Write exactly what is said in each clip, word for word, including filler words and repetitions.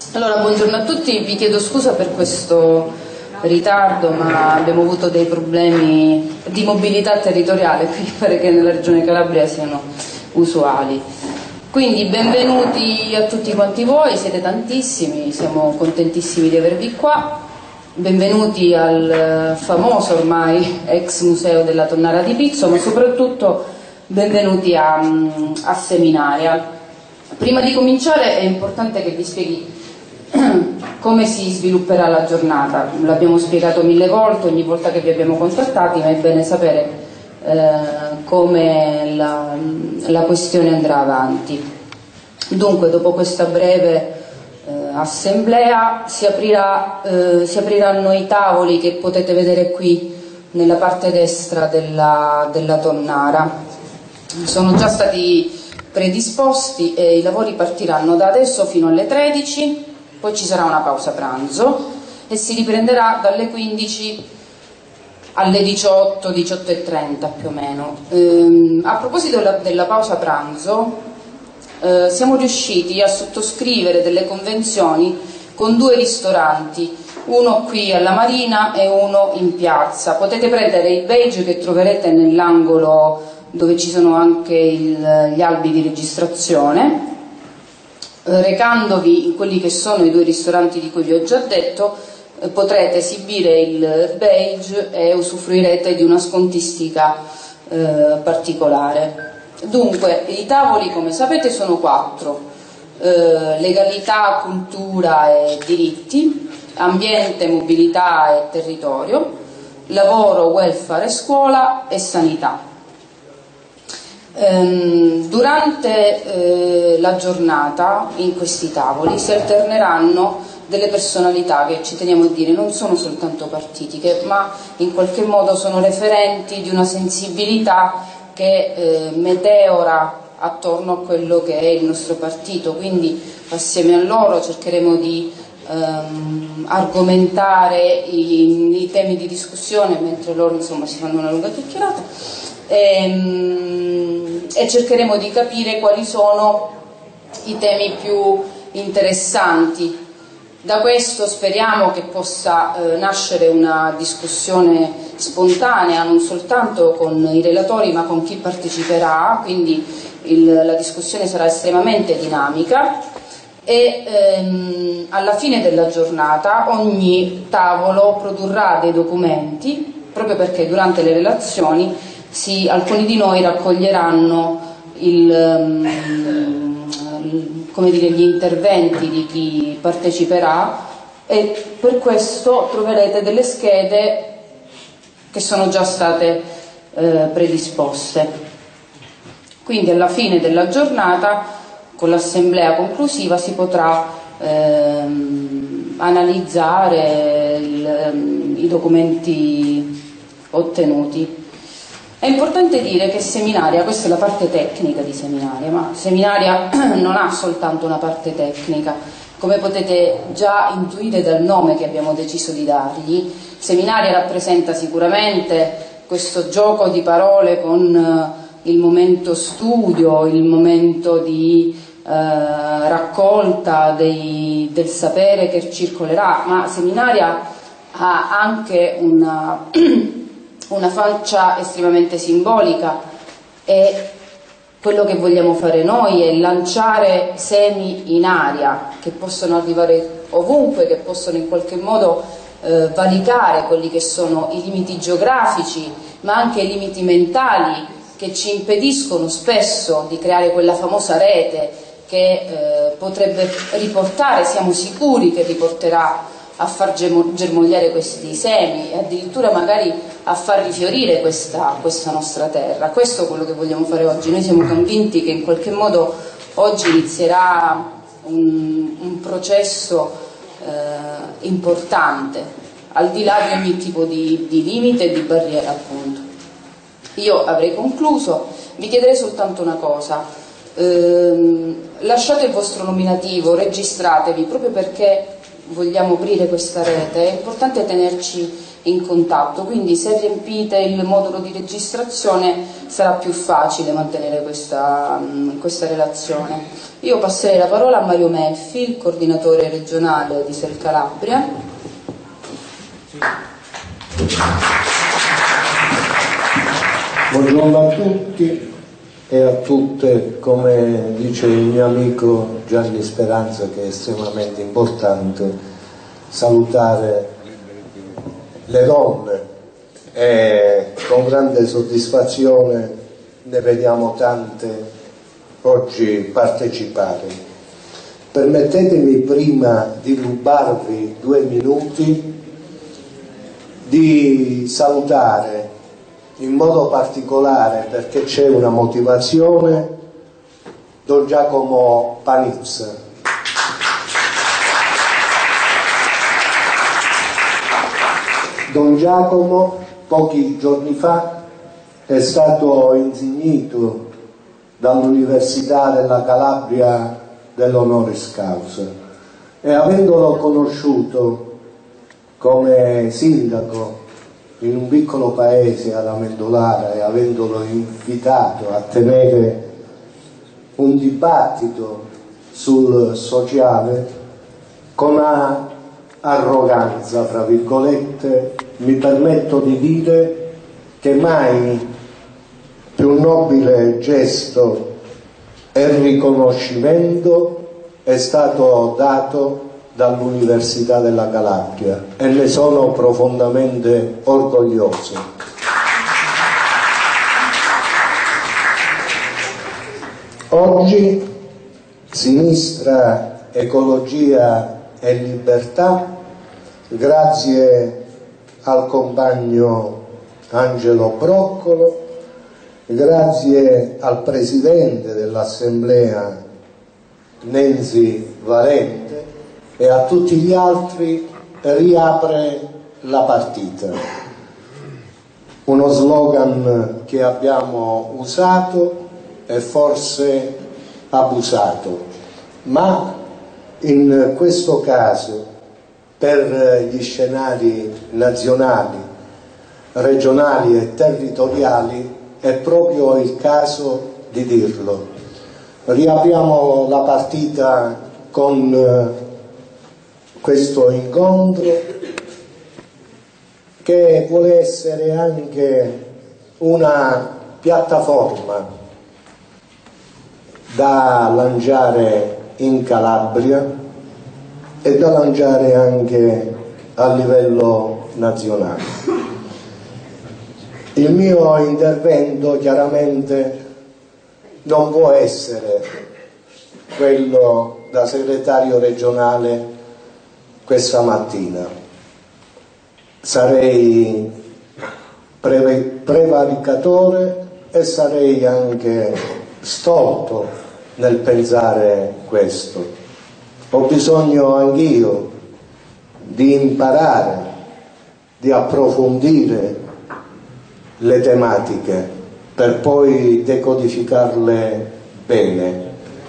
Allora, buongiorno a tutti, vi chiedo scusa per questo ritardo, ma abbiamo avuto dei problemi di mobilità territoriale, qui pare che nella regione Calabria siano usuali. Quindi benvenuti a tutti quanti voi, siete tantissimi, siamo contentissimi di avervi qua. Benvenuti al famoso ormai ex museo della Tonnara di Pizzo, ma soprattutto benvenuti a, a Seminaria. Prima di cominciare è importante che vi spieghi come si svilupperà la giornata. L'abbiamo spiegato mille volte, ogni volta che vi abbiamo contattati, ma è bene sapere eh, come la, la questione andrà avanti. Dunque, dopo questa breve eh, assemblea si, aprirà, eh, si apriranno i tavoli che potete vedere qui nella parte destra della, della Tonnara. Sono già stati predisposti e i lavori partiranno da adesso fino alle tredici. Poi ci sarà una pausa pranzo e si riprenderà dalle quindici alle diciotto, diciotto e trenta più o meno. Ehm, a proposito della, della pausa pranzo, eh, siamo riusciti a sottoscrivere delle convenzioni con due ristoranti, uno qui alla Marina e uno in piazza. Potete prendere il badge che troverete nell'angolo dove ci sono anche il, gli albi di registrazione. Recandovi in quelli che sono i due ristoranti di cui vi ho già detto, eh, potrete esibire il badge e usufruirete di una scontistica eh, particolare. Dunque, i tavoli, come sapete, sono quattro: eh, legalità, cultura e diritti, ambiente, mobilità e territorio, lavoro, welfare e scuola e sanità. Durante eh, la giornata in questi tavoli si alterneranno delle personalità che, ci teniamo a dire, non sono soltanto partitiche, ma in qualche modo sono referenti di una sensibilità che eh, meteora attorno a quello che è il nostro partito. Quindi assieme a loro cercheremo di ehm, argomentare i, i temi di discussione, mentre loro insomma si fanno una lunga chiacchierata. E, e cercheremo di capire quali sono i temi più interessanti. Da questo speriamo che possa eh, nascere una discussione spontanea, non soltanto con i relatori ma con chi parteciperà, quindi il, la discussione sarà estremamente dinamica e ehm, alla fine della giornata ogni tavolo produrrà dei documenti, proprio perché durante le relazioni Sì, alcuni di noi raccoglieranno il, um, come dire, gli interventi di chi parteciperà e per questo troverete delle schede che sono già state eh, predisposte. Quindi alla fine della giornata, con l'assemblea conclusiva, si potrà ehm, analizzare il, i documenti ottenuti. È importante dire che Seminaria, questa è la parte tecnica di Seminaria, ma Seminaria non ha soltanto una parte tecnica. Come potete già intuire dal nome che abbiamo deciso di dargli, Seminaria rappresenta sicuramente questo gioco di parole con il momento studio, il momento di eh, raccolta dei, del sapere che circolerà, ma Seminaria ha anche una... una faccia estremamente simbolica e quello che vogliamo fare noi è lanciare semi in aria che possono arrivare ovunque, che possono in qualche modo eh, valicare quelli che sono i limiti geografici ma anche i limiti mentali che ci impediscono spesso di creare quella famosa rete che eh, potrebbe riportare, siamo sicuri che riporterà a far germogliare questi semi e addirittura magari a far rifiorire questa, questa nostra terra. Questo è quello che vogliamo fare oggi. Noi siamo convinti che in qualche modo oggi inizierà un, un processo eh, importante, al di là di ogni tipo di, di limite e di barriera, appunto. Io avrei concluso, vi chiederei soltanto una cosa: ehm, lasciate il vostro nominativo, registratevi, proprio perché vogliamo aprire questa rete, è importante tenerci in contatto, quindi se riempite il modulo di registrazione sarà più facile mantenere questa, questa relazione. Io passerei la parola a Mario Melfi, il coordinatore regionale di Sel Calabria. Buongiorno a tutti e a tutte, come dice il mio amico Gianni Speranza, che è estremamente importante salutare le donne e con grande soddisfazione ne vediamo tante oggi partecipare. Permettetemi, prima di rubarvi due minuti, di salutare in modo particolare, perché c'è una motivazione, Don Giacomo Panizza. Don Giacomo pochi giorni fa è stato insignito dall'Università della Calabria dell'honoris causa, e avendolo conosciuto come sindaco in un piccolo paese ad Amendolara e avendolo invitato a tenere un dibattito sul sociale, con arroganza, fra virgolette, mi permetto di dire che mai più nobile gesto e riconoscimento è stato dato dall'Università della Calabria, e ne sono profondamente orgoglioso. Oggi Sinistra, Ecologia e Libertà, grazie al compagno Angelo Broccolo, grazie al Presidente dell'Assemblea Nenzi Valente e a tutti gli altri, riapre la partita. Uno slogan che abbiamo usato e forse abusato, ma in questo caso, per gli scenari nazionali, regionali e territoriali, è proprio il caso di dirlo. Riapriamo la partita con questo incontro, che vuole essere anche una piattaforma da lanciare in Calabria e da lanciare anche a livello nazionale. Il mio intervento chiaramente non può essere quello da segretario regionale questa mattina. Sarei pre prevaricatore e sarei anche stolto nel pensare questo. Ho bisogno anch'io di imparare, di approfondire le tematiche per poi decodificarle bene.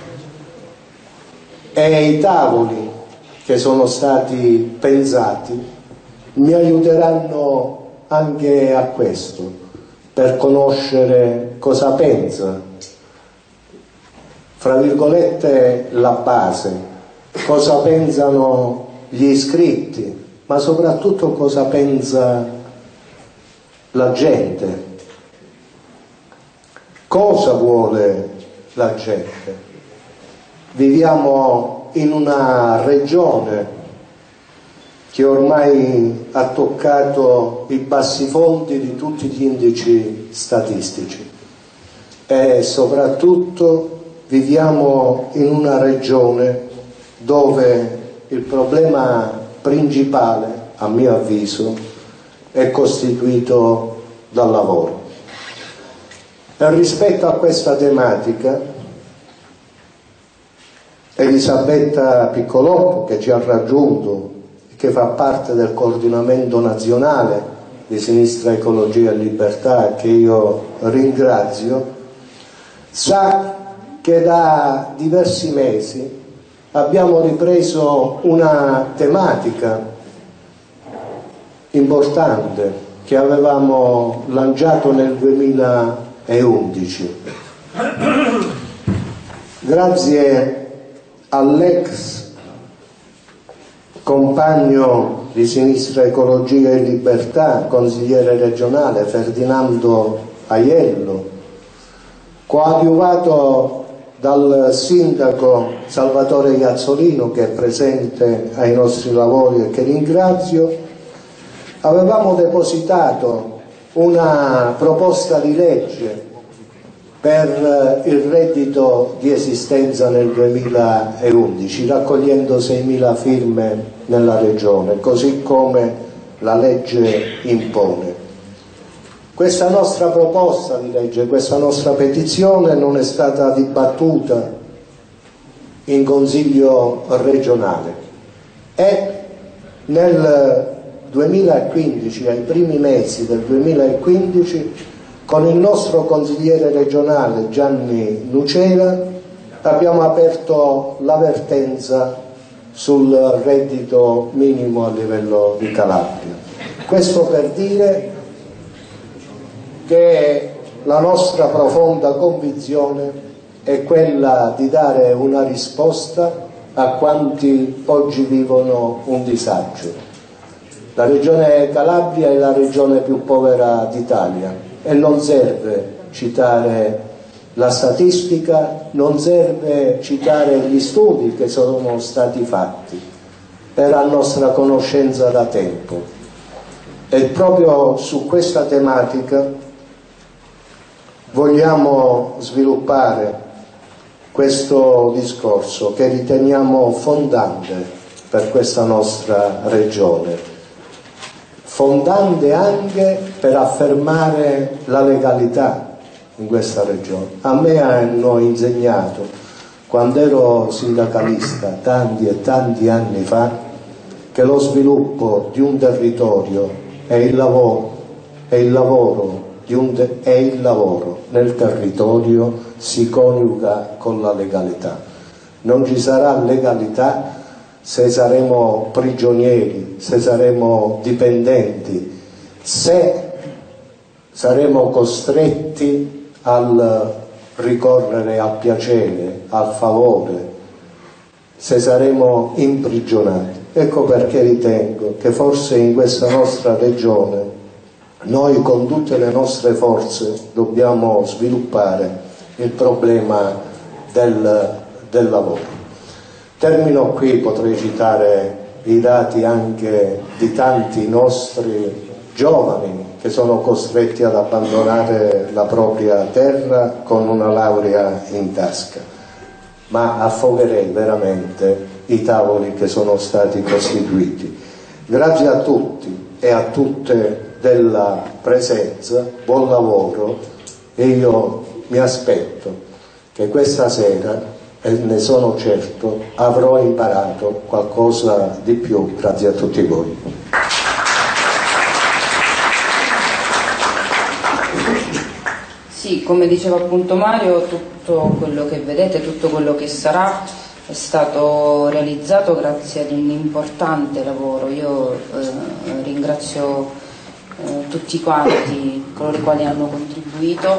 E i tavoli che sono stati pensati mi aiuteranno anche a questo, per conoscere cosa pensa, fra virgolette, la base, cosa pensano gli iscritti, ma soprattutto cosa pensa la gente, cosa vuole la gente. Viviamo in una regione che ormai ha toccato i bassifondi di tutti gli indici statistici, e soprattutto viviamo in una regione dove il problema principale, a mio avviso, è costituito dal lavoro. E rispetto a questa tematica, Elisabetta Piccolotto, che ci ha raggiunto e che fa parte del coordinamento nazionale di Sinistra Ecologia e Libertà, che io ringrazio, sa che da diversi mesi abbiamo ripreso una tematica importante che avevamo lanciato nel duemilaundici. Grazie all'ex compagno di Sinistra Ecologia e Libertà, consigliere regionale Ferdinando Aiello, coadiuvato dal sindaco Salvatore Iazzolino, che è presente ai nostri lavori e che ringrazio, avevamo depositato una proposta di legge per il reddito di esistenza nel duemilaundici, raccogliendo seimila firme nella regione, così come la legge impone. Questa nostra proposta di legge, questa nostra petizione non è stata dibattuta in Consiglio regionale e nel duemilaquindici, ai primi mesi del duemilaquindici, con il nostro consigliere regionale Gianni Nucera abbiamo aperto la vertenza sul reddito minimo a livello di Calabria. Questo per dire che la nostra profonda convinzione è quella di dare una risposta a quanti oggi vivono un disagio. La regione Calabria è la regione più povera d'Italia e non serve citare la statistica, non serve citare gli studi che sono stati fatti, era a nostra conoscenza da tempo. E proprio su questa tematica vogliamo sviluppare questo discorso che riteniamo fondante per questa nostra regione, fondante anche per affermare la legalità in questa regione. A me hanno insegnato, quando ero sindacalista tanti e tanti anni fa, che lo sviluppo di un territorio è il lavoro, è il lavoro di un te- è il lavoro nel territorio si coniuga con la legalità. Non ci sarà legalità se saremo prigionieri, se saremo dipendenti, se saremo costretti al ricorrere al piacere, al favore, se saremo imprigionati. Ecco perché ritengo che forse in questa nostra regione noi con tutte le nostre forze dobbiamo sviluppare il problema del, del lavoro. Termino qui, potrei citare i dati anche di tanti nostri giovani che sono costretti ad abbandonare la propria terra con una laurea in tasca, ma affogherei veramente i tavoli che sono stati costituiti. Grazie a tutti e a tutte della presenza, buon lavoro, e io mi aspetto che questa sera, e ne sono certo, avrò imparato qualcosa di più grazie a tutti voi. Sì, come diceva appunto Mario, tutto quello che vedete, tutto quello che sarà è stato realizzato grazie ad un importante lavoro. Io eh, ringrazio eh, tutti quanti coloro i quali hanno contribuito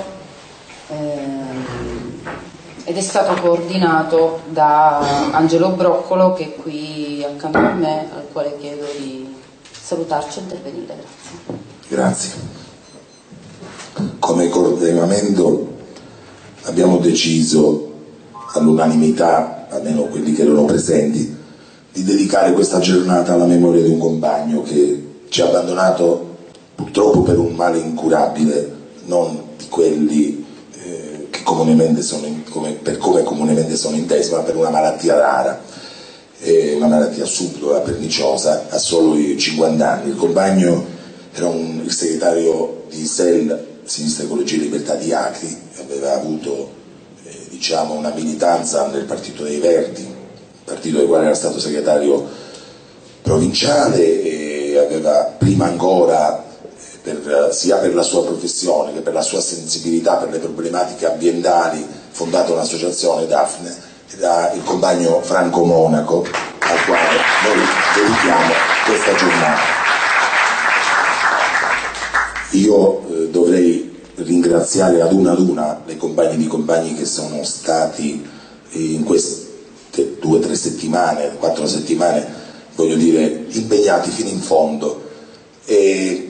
eh, ed è stato coordinato da Angelo Broccolo, che è qui accanto a me, al quale chiedo di salutarci e intervenire. Grazie. Grazie. Come coordinamento abbiamo deciso all'unanimità, almeno quelli che erano presenti, di dedicare questa giornata alla memoria di un compagno che ci ha abbandonato purtroppo per un male incurabile, non di quelli eh, che comunemente sono in, come, per come comunemente sono intesi, ma per una malattia rara, eh, una malattia subdola, perniciosa, a solo cinquanta anni. Il compagno era un, il segretario di S E L, Sinistra Ecologia e Libertà di Acri, aveva avuto eh, diciamo una militanza nel Partito dei Verdi, partito del quale era stato segretario provinciale, e aveva prima ancora Per, sia per la sua professione che per la sua sensibilità per le problematiche ambientali, fondato un'associazione, Daphne, era il compagno Franco Monaco, al quale noi dedichiamo questa giornata. Io eh, dovrei ringraziare ad una ad una le compagne di compagni che sono stati eh, in questi due o tre settimane, quattro settimane, voglio dire, impegnati fino in fondo. E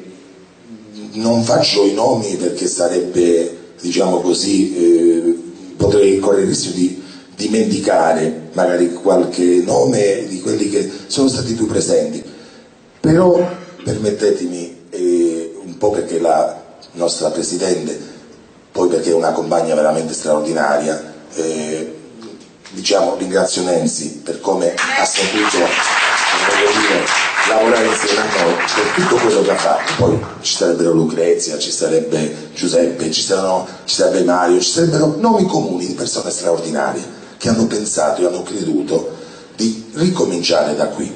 non faccio i nomi perché sarebbe, diciamo così, eh, potrei correre il rischio di dimenticare magari qualche nome di quelli che sono stati più presenti, però permettetemi, eh, un po' perché la nostra Presidente, poi perché è una compagna veramente straordinaria, eh, diciamo, ringrazio Nancy per come ha saputo, voglio dire, lavorare insieme a noi per tutto quello che ha fatto. Poi ci sarebbero Lucrezia, ci sarebbe Giuseppe, ci, saranno, ci sarebbe Mario, ci sarebbero nomi comuni di persone straordinarie che hanno pensato e hanno creduto di ricominciare da qui.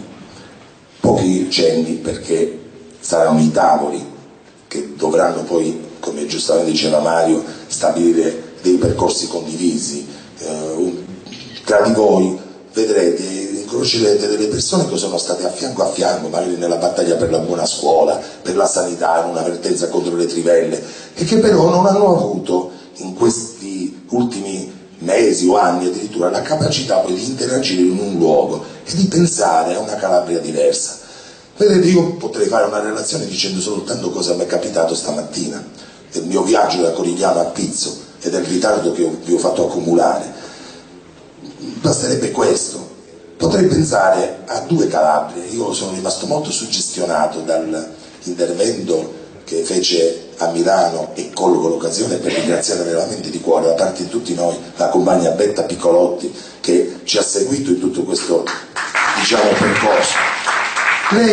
Pochi cenni, perché saranno i tavoli che dovranno poi, come giustamente diceva Mario, stabilire dei percorsi condivisi. Eh, tra di voi vedrete, incrocerete delle persone che sono state a fianco a fianco, magari nella battaglia per la buona scuola, per la sanità, in una vertenza contro le trivelle, e che però non hanno avuto in questi ultimi mesi o anni addirittura la capacità poi di interagire in un luogo e di pensare a una Calabria diversa. Vedete, io potrei fare una relazione dicendo soltanto cosa mi è capitato stamattina, del mio viaggio da Corigliano a Pizzo e del ritardo che vi ho fatto accumulare. Basterebbe questo. Potrei pensare a due Calabrie. Io sono rimasto molto suggestionato dall'intervento che fece a Milano, e colgo l'occasione per ringraziare veramente di cuore da parte di tutti noi la compagna Betta Piccolotti, che ci ha seguito in tutto questo, diciamo, percorso. Lei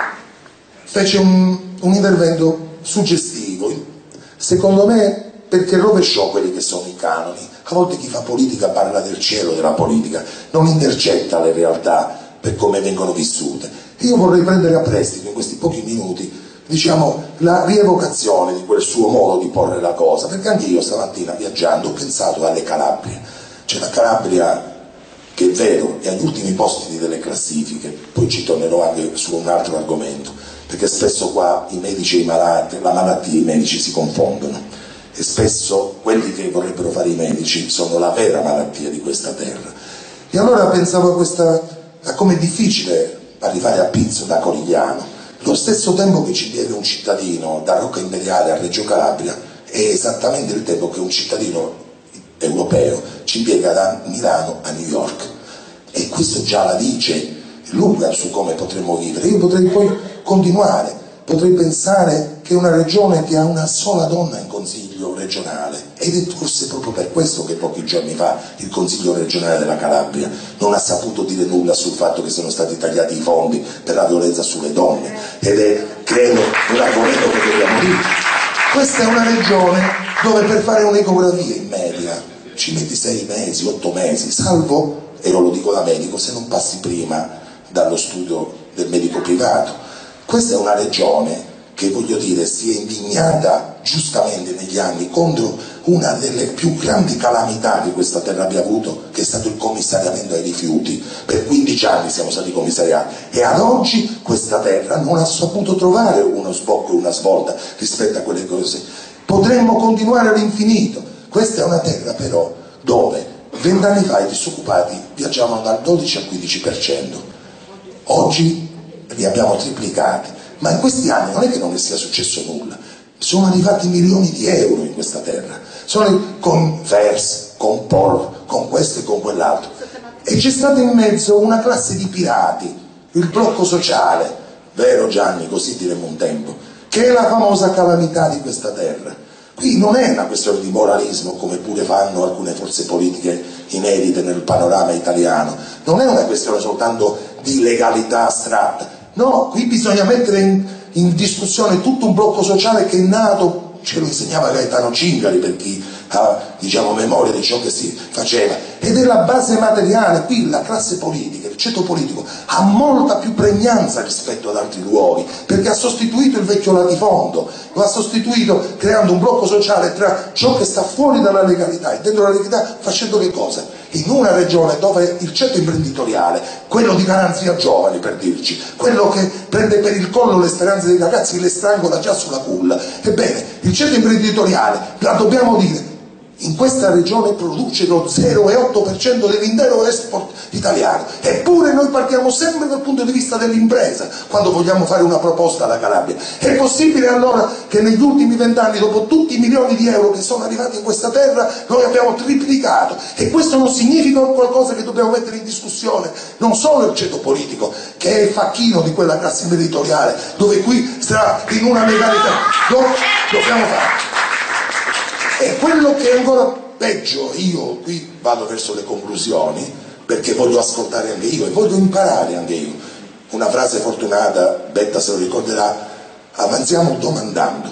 fece un, un intervento suggestivo, secondo me, perché rovesciò quelli che sono i canoni. A volte chi fa politica parla del cielo della politica, non intercetta le realtà per come vengono vissute. E io vorrei prendere a prestito in questi pochi minuti, diciamo, la rievocazione di quel suo modo di porre la cosa, perché anche io stamattina viaggiando ho pensato alle Calabrie. C'è la Calabria che è vero, è agli ultimi posti delle classifiche, poi ci tornerò anche su un altro argomento, perché spesso qua i medici e i malati, la malattia e i medici si confondono, e spesso quelli che vorrebbero fare i medici sono la vera malattia di questa terra. E allora pensavo a questa, a com'è difficile arrivare a Pizzo da Corigliano. Lo stesso tempo che ci piega un cittadino da Rocca Imperiale a Reggio Calabria è esattamente il tempo che un cittadino europeo ci piega da Milano a New York, e questo già la dice lunga su come potremmo vivere. Io potrei poi continuare, potrei pensare che è una regione che ha una sola donna in consiglio regionale, ed è forse proprio per questo che pochi giorni fa il consiglio regionale della Calabria non ha saputo dire nulla sul fatto che sono stati tagliati i fondi per la violenza sulle donne, ed è, credo, un argomento che dobbiamo dire. Questa è una regione dove per fare un'ecografia in media ci metti sei mesi, otto mesi, salvo, e io lo dico da medico, se non passi prima dallo studio del medico privato. Questa è una regione che, voglio dire, si è indignata giustamente negli anni contro una delle più grandi calamità che questa terra abbia avuto, che è stato il commissariamento ai rifiuti. Per quindici anni siamo stati commissariati, e ad oggi questa terra non ha saputo trovare uno sbocco, una svolta rispetto a quelle cose. Potremmo continuare all'infinito. Questa è una terra però dove vent'anni fa i disoccupati viaggiavano dal dodici al quindici per cento, oggi li abbiamo triplicati, ma in questi anni non è che non ne sia successo nulla, sono arrivati milioni di euro in questa terra, sono con F E R S, con P O R, con questo e con quell'altro, e c'è stata in mezzo una classe di pirati, il blocco sociale, vero Gianni, così diremmo un tempo, che è la famosa calamità di questa terra. Qui non è una questione di moralismo, come pure fanno alcune forze politiche inedite nel panorama italiano, non è una questione soltanto di legalità astratta, no, qui bisogna mettere in, in discussione tutto un blocco sociale che è nato, ce lo insegnava Gaetano Cingari per chi ha, diciamo, memoria di ciò che si faceva, ed è la base materiale. Qui la classe politica, il ceto politico ha molta più pregnanza rispetto ad altri luoghi, perché ha sostituito il vecchio latifondo, lo ha sostituito creando un blocco sociale tra ciò che sta fuori dalla legalità e dentro la legalità, facendo che cosa? In una regione dove il ceto imprenditoriale, quello di Garanzia Giovani per dirci, quello che prende per il collo le speranze dei ragazzi e le strangola già sulla culla, ebbene il ceto imprenditoriale, la dobbiamo dire, in questa regione produce lo zero virgola otto per cento dell'intero export italiano, eppure noi partiamo sempre dal punto di vista dell'impresa quando vogliamo fare una proposta alla Calabria. È possibile allora che negli ultimi vent'anni, dopo tutti i milioni di euro che sono arrivati in questa terra, noi abbiamo triplicato? E questo non significa qualcosa che dobbiamo mettere in discussione non solo il ceto politico, che è il facchino di quella classe imprenditoriale, dove qui sta in una legalità. Lo dobbiamo fare. E quello che è ancora peggio, io qui vado verso le conclusioni perché voglio ascoltare anche io e voglio imparare anche io. Una frase fortunata, Betta se lo ricorderà: avanziamo domandando.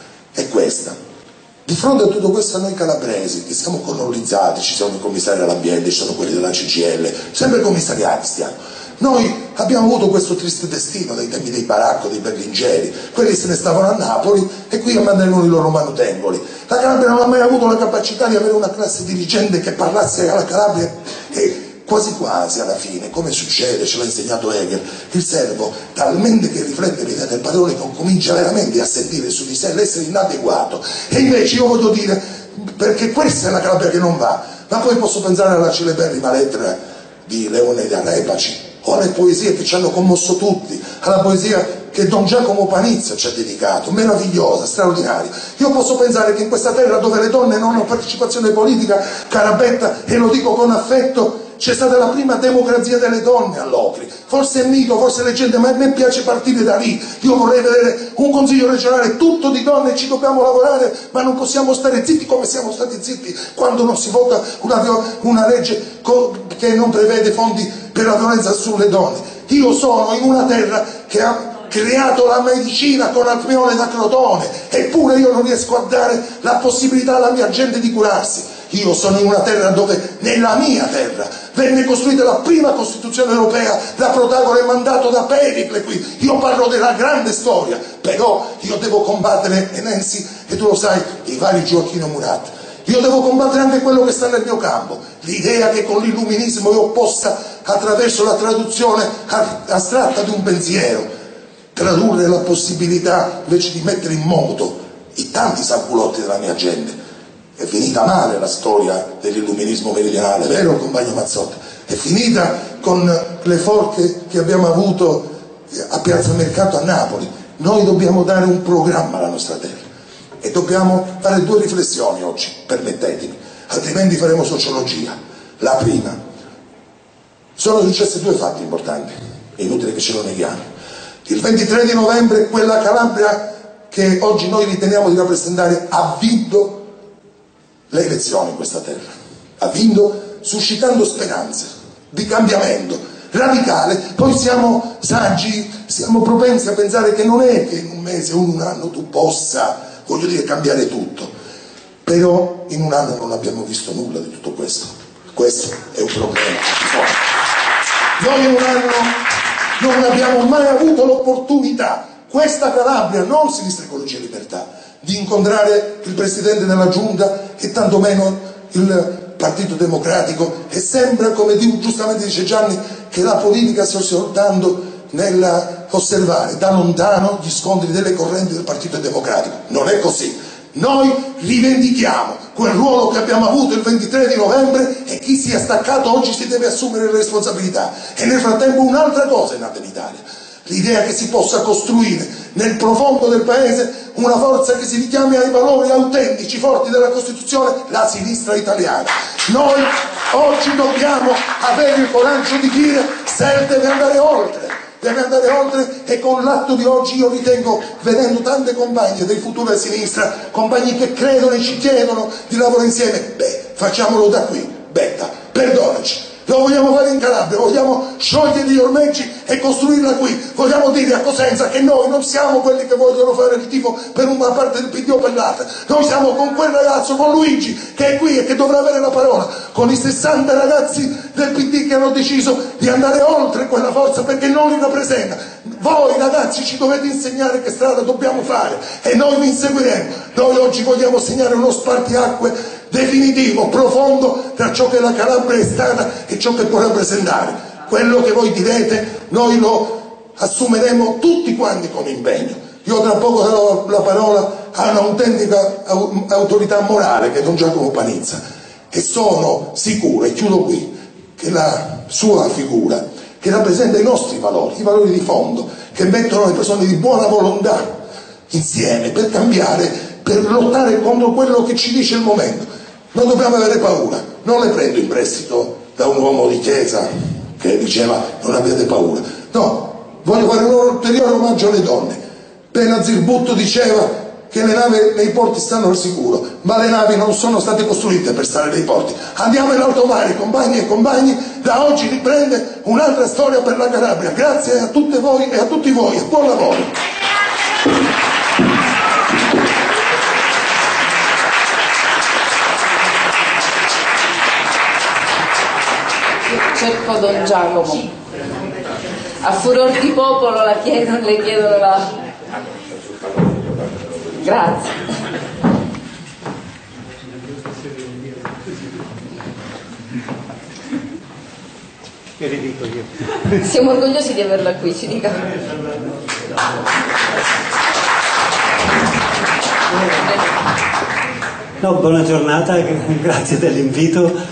È questa: di fronte a tutto questo, noi calabresi che siamo colonizzati, ci sono i commissari all'ambiente, ci sono quelli della C G I L, sempre commissariati stiamo. Noi abbiamo avuto questo triste destino dai tempi dei Baracco, dei Berlingeri, quelli se ne stavano a Napoli e qui a mantenevano i loro manutengoli. La Calabria non ha mai avuto la capacità di avere una classe dirigente che parlasse alla Calabria e quasi quasi alla fine, come succede, ce l'ha insegnato Hegel, il servo talmente che riflette l'idea del padrone che comincia veramente a sentire su di sé l'essere inadeguato. E invece io voglio dire, perché questa è la Calabria che non va, ma poi posso pensare alla celeberrima lettera di Leone da Repaci, o alle poesie che ci hanno commosso tutti, alla poesia che Don Giacomo Panizza ci ha dedicato, meravigliosa, straordinaria. Io posso pensare che in questa terra dove le donne non hanno partecipazione politica, Carabetta, e lo dico con affetto, c'è stata la prima democrazia delle donne all'Ocri. Forse è mito, forse è leggenda, ma a me piace partire da lì. Io vorrei vedere un consiglio regionale tutto di donne, ci dobbiamo lavorare, ma non possiamo stare zitti come siamo stati zitti quando non si vota una, una legge che non prevede fondi per la violenza sulle donne. Io sono in una terra che ha creato la medicina con alveole da Crotone, eppure io non riesco a dare la possibilità alla mia gente di curarsi. Io sono in una terra dove, nella mia terra, venne costruita la prima Costituzione europea, da Protagore mandato da Pericle qui. Io parlo della grande storia, però io devo combattere, e Nancy, e tu lo sai, i vari Gioacchino Murat. Io devo combattere anche quello che sta nel mio campo, l'idea che con l'illuminismo io possa, attraverso la traduzione astratta di un pensiero, tradurre la possibilità invece di mettere in moto i tanti sanculotti della mia gente. È finita male la storia dell'illuminismo meridionale, vero compagno Mazzotti? È finita con le forche che abbiamo avuto a Piazza Mercato a Napoli. Noi dobbiamo dare un programma alla nostra terra e dobbiamo fare due riflessioni oggi, permettetemi, altrimenti faremo sociologia. La prima: sono successi due fatti importanti, è inutile che ce lo neghiamo. Il ventitré di novembre quella Calabria che oggi noi riteniamo di rappresentare ha vinto le elezioni in questa terra, ha vinto suscitando speranze di cambiamento radicale. Poi siamo saggi, siamo propensi a pensare che non è che in un mese o in un anno tu possa, voglio dire, cambiare tutto, però in un anno non abbiamo visto nulla di tutto questo. Questo è un problema. Noi in un anno non abbiamo mai avuto l'opportunità, questa Calabria, non Sinistra Ecologia e Libertà, di incontrare il Presidente della Giunta e tantomeno il Partito Democratico, e sembra, come giustamente dice Gianni, che la politica stia soltanto nell'osservare da lontano gli scontri delle correnti del Partito Democratico. Non è così. Noi rivendichiamo quel ruolo che abbiamo avuto il ventitré di novembre e chi si è staccato oggi si deve assumere le responsabilità. E nel frattempo un'altra cosa è nata in Italia: l'idea che si possa costruire nel profondo del paese una forza che si richiami ai valori autentici, forti della Costituzione, la sinistra italiana. Noi oggi dobbiamo avere il coraggio di dire: S E L deve andare oltre, deve andare oltre, e con l'atto di oggi io ritengo, vedendo tante compagne del futuro a sinistra, compagni che credono e ci chiedono di lavorare insieme, beh, facciamolo da qui. Betta, perdonaci. Lo vogliamo fare in Calabria, vogliamo sciogliere gli ormeggi e costruirla qui, vogliamo dire a Cosenza che noi non siamo quelli che vogliono fare il tifo per una parte del P D o per l'altra, noi siamo con quel ragazzo, con Luigi, che è qui e che dovrà avere la parola, con i sessanta ragazzi del P D che hanno deciso di andare oltre quella forza perché non li rappresenta. Voi ragazzi ci dovete insegnare che strada dobbiamo fare e noi vi inseguiremo. Noi oggi vogliamo segnare uno spartiacque definitivo, profondo, tra ciò che la Calabria è stata e ciò che può rappresentare. Quello che voi direte noi lo assumeremo tutti quanti con impegno. Io tra poco darò la parola ha un'autentica autorità morale che è Don Giacomo Panizza, e sono sicuro, e chiudo qui, che la sua figura, che rappresenta i nostri valori, i valori di fondo, che mettono le persone di buona volontà insieme per cambiare, per lottare contro quello che ci dice il momento. Non dobbiamo avere paura. Non le prendo in prestito da un uomo di chiesa che diceva non abbiate paura. No, voglio fare un ulteriore omaggio alle donne. Benazir Bhutto diceva che le navi nei porti stanno al sicuro, ma le navi non sono state costruite per stare nei porti. Andiamo in alto mare, compagni e compagni, da oggi riprende un'altra storia per la Calabria. Grazie a tutte voi e a tutti voi, e buon lavoro. Cerco Don Giacomo. A furor di popolo la chiedono, le chiedono la... Grazie. Che le dico io? Siamo orgogliosi di averla qui, ci dica. No, buona giornata, grazie dell'invito.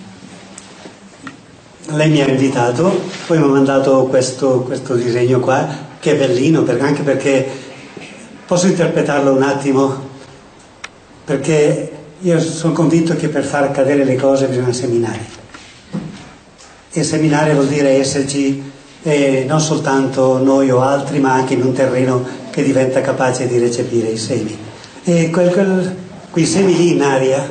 Lei mi ha invitato, poi mi ha mandato questo, questo disegno qua, che è bellino, per, anche perché posso interpretarlo un attimo, perché io sono convinto che per far accadere le cose bisogna seminare. E seminare vuol dire esserci eh, non soltanto noi o altri, ma anche in un terreno che diventa capace di recepire i semi. E quel, quel, quei semi lì in aria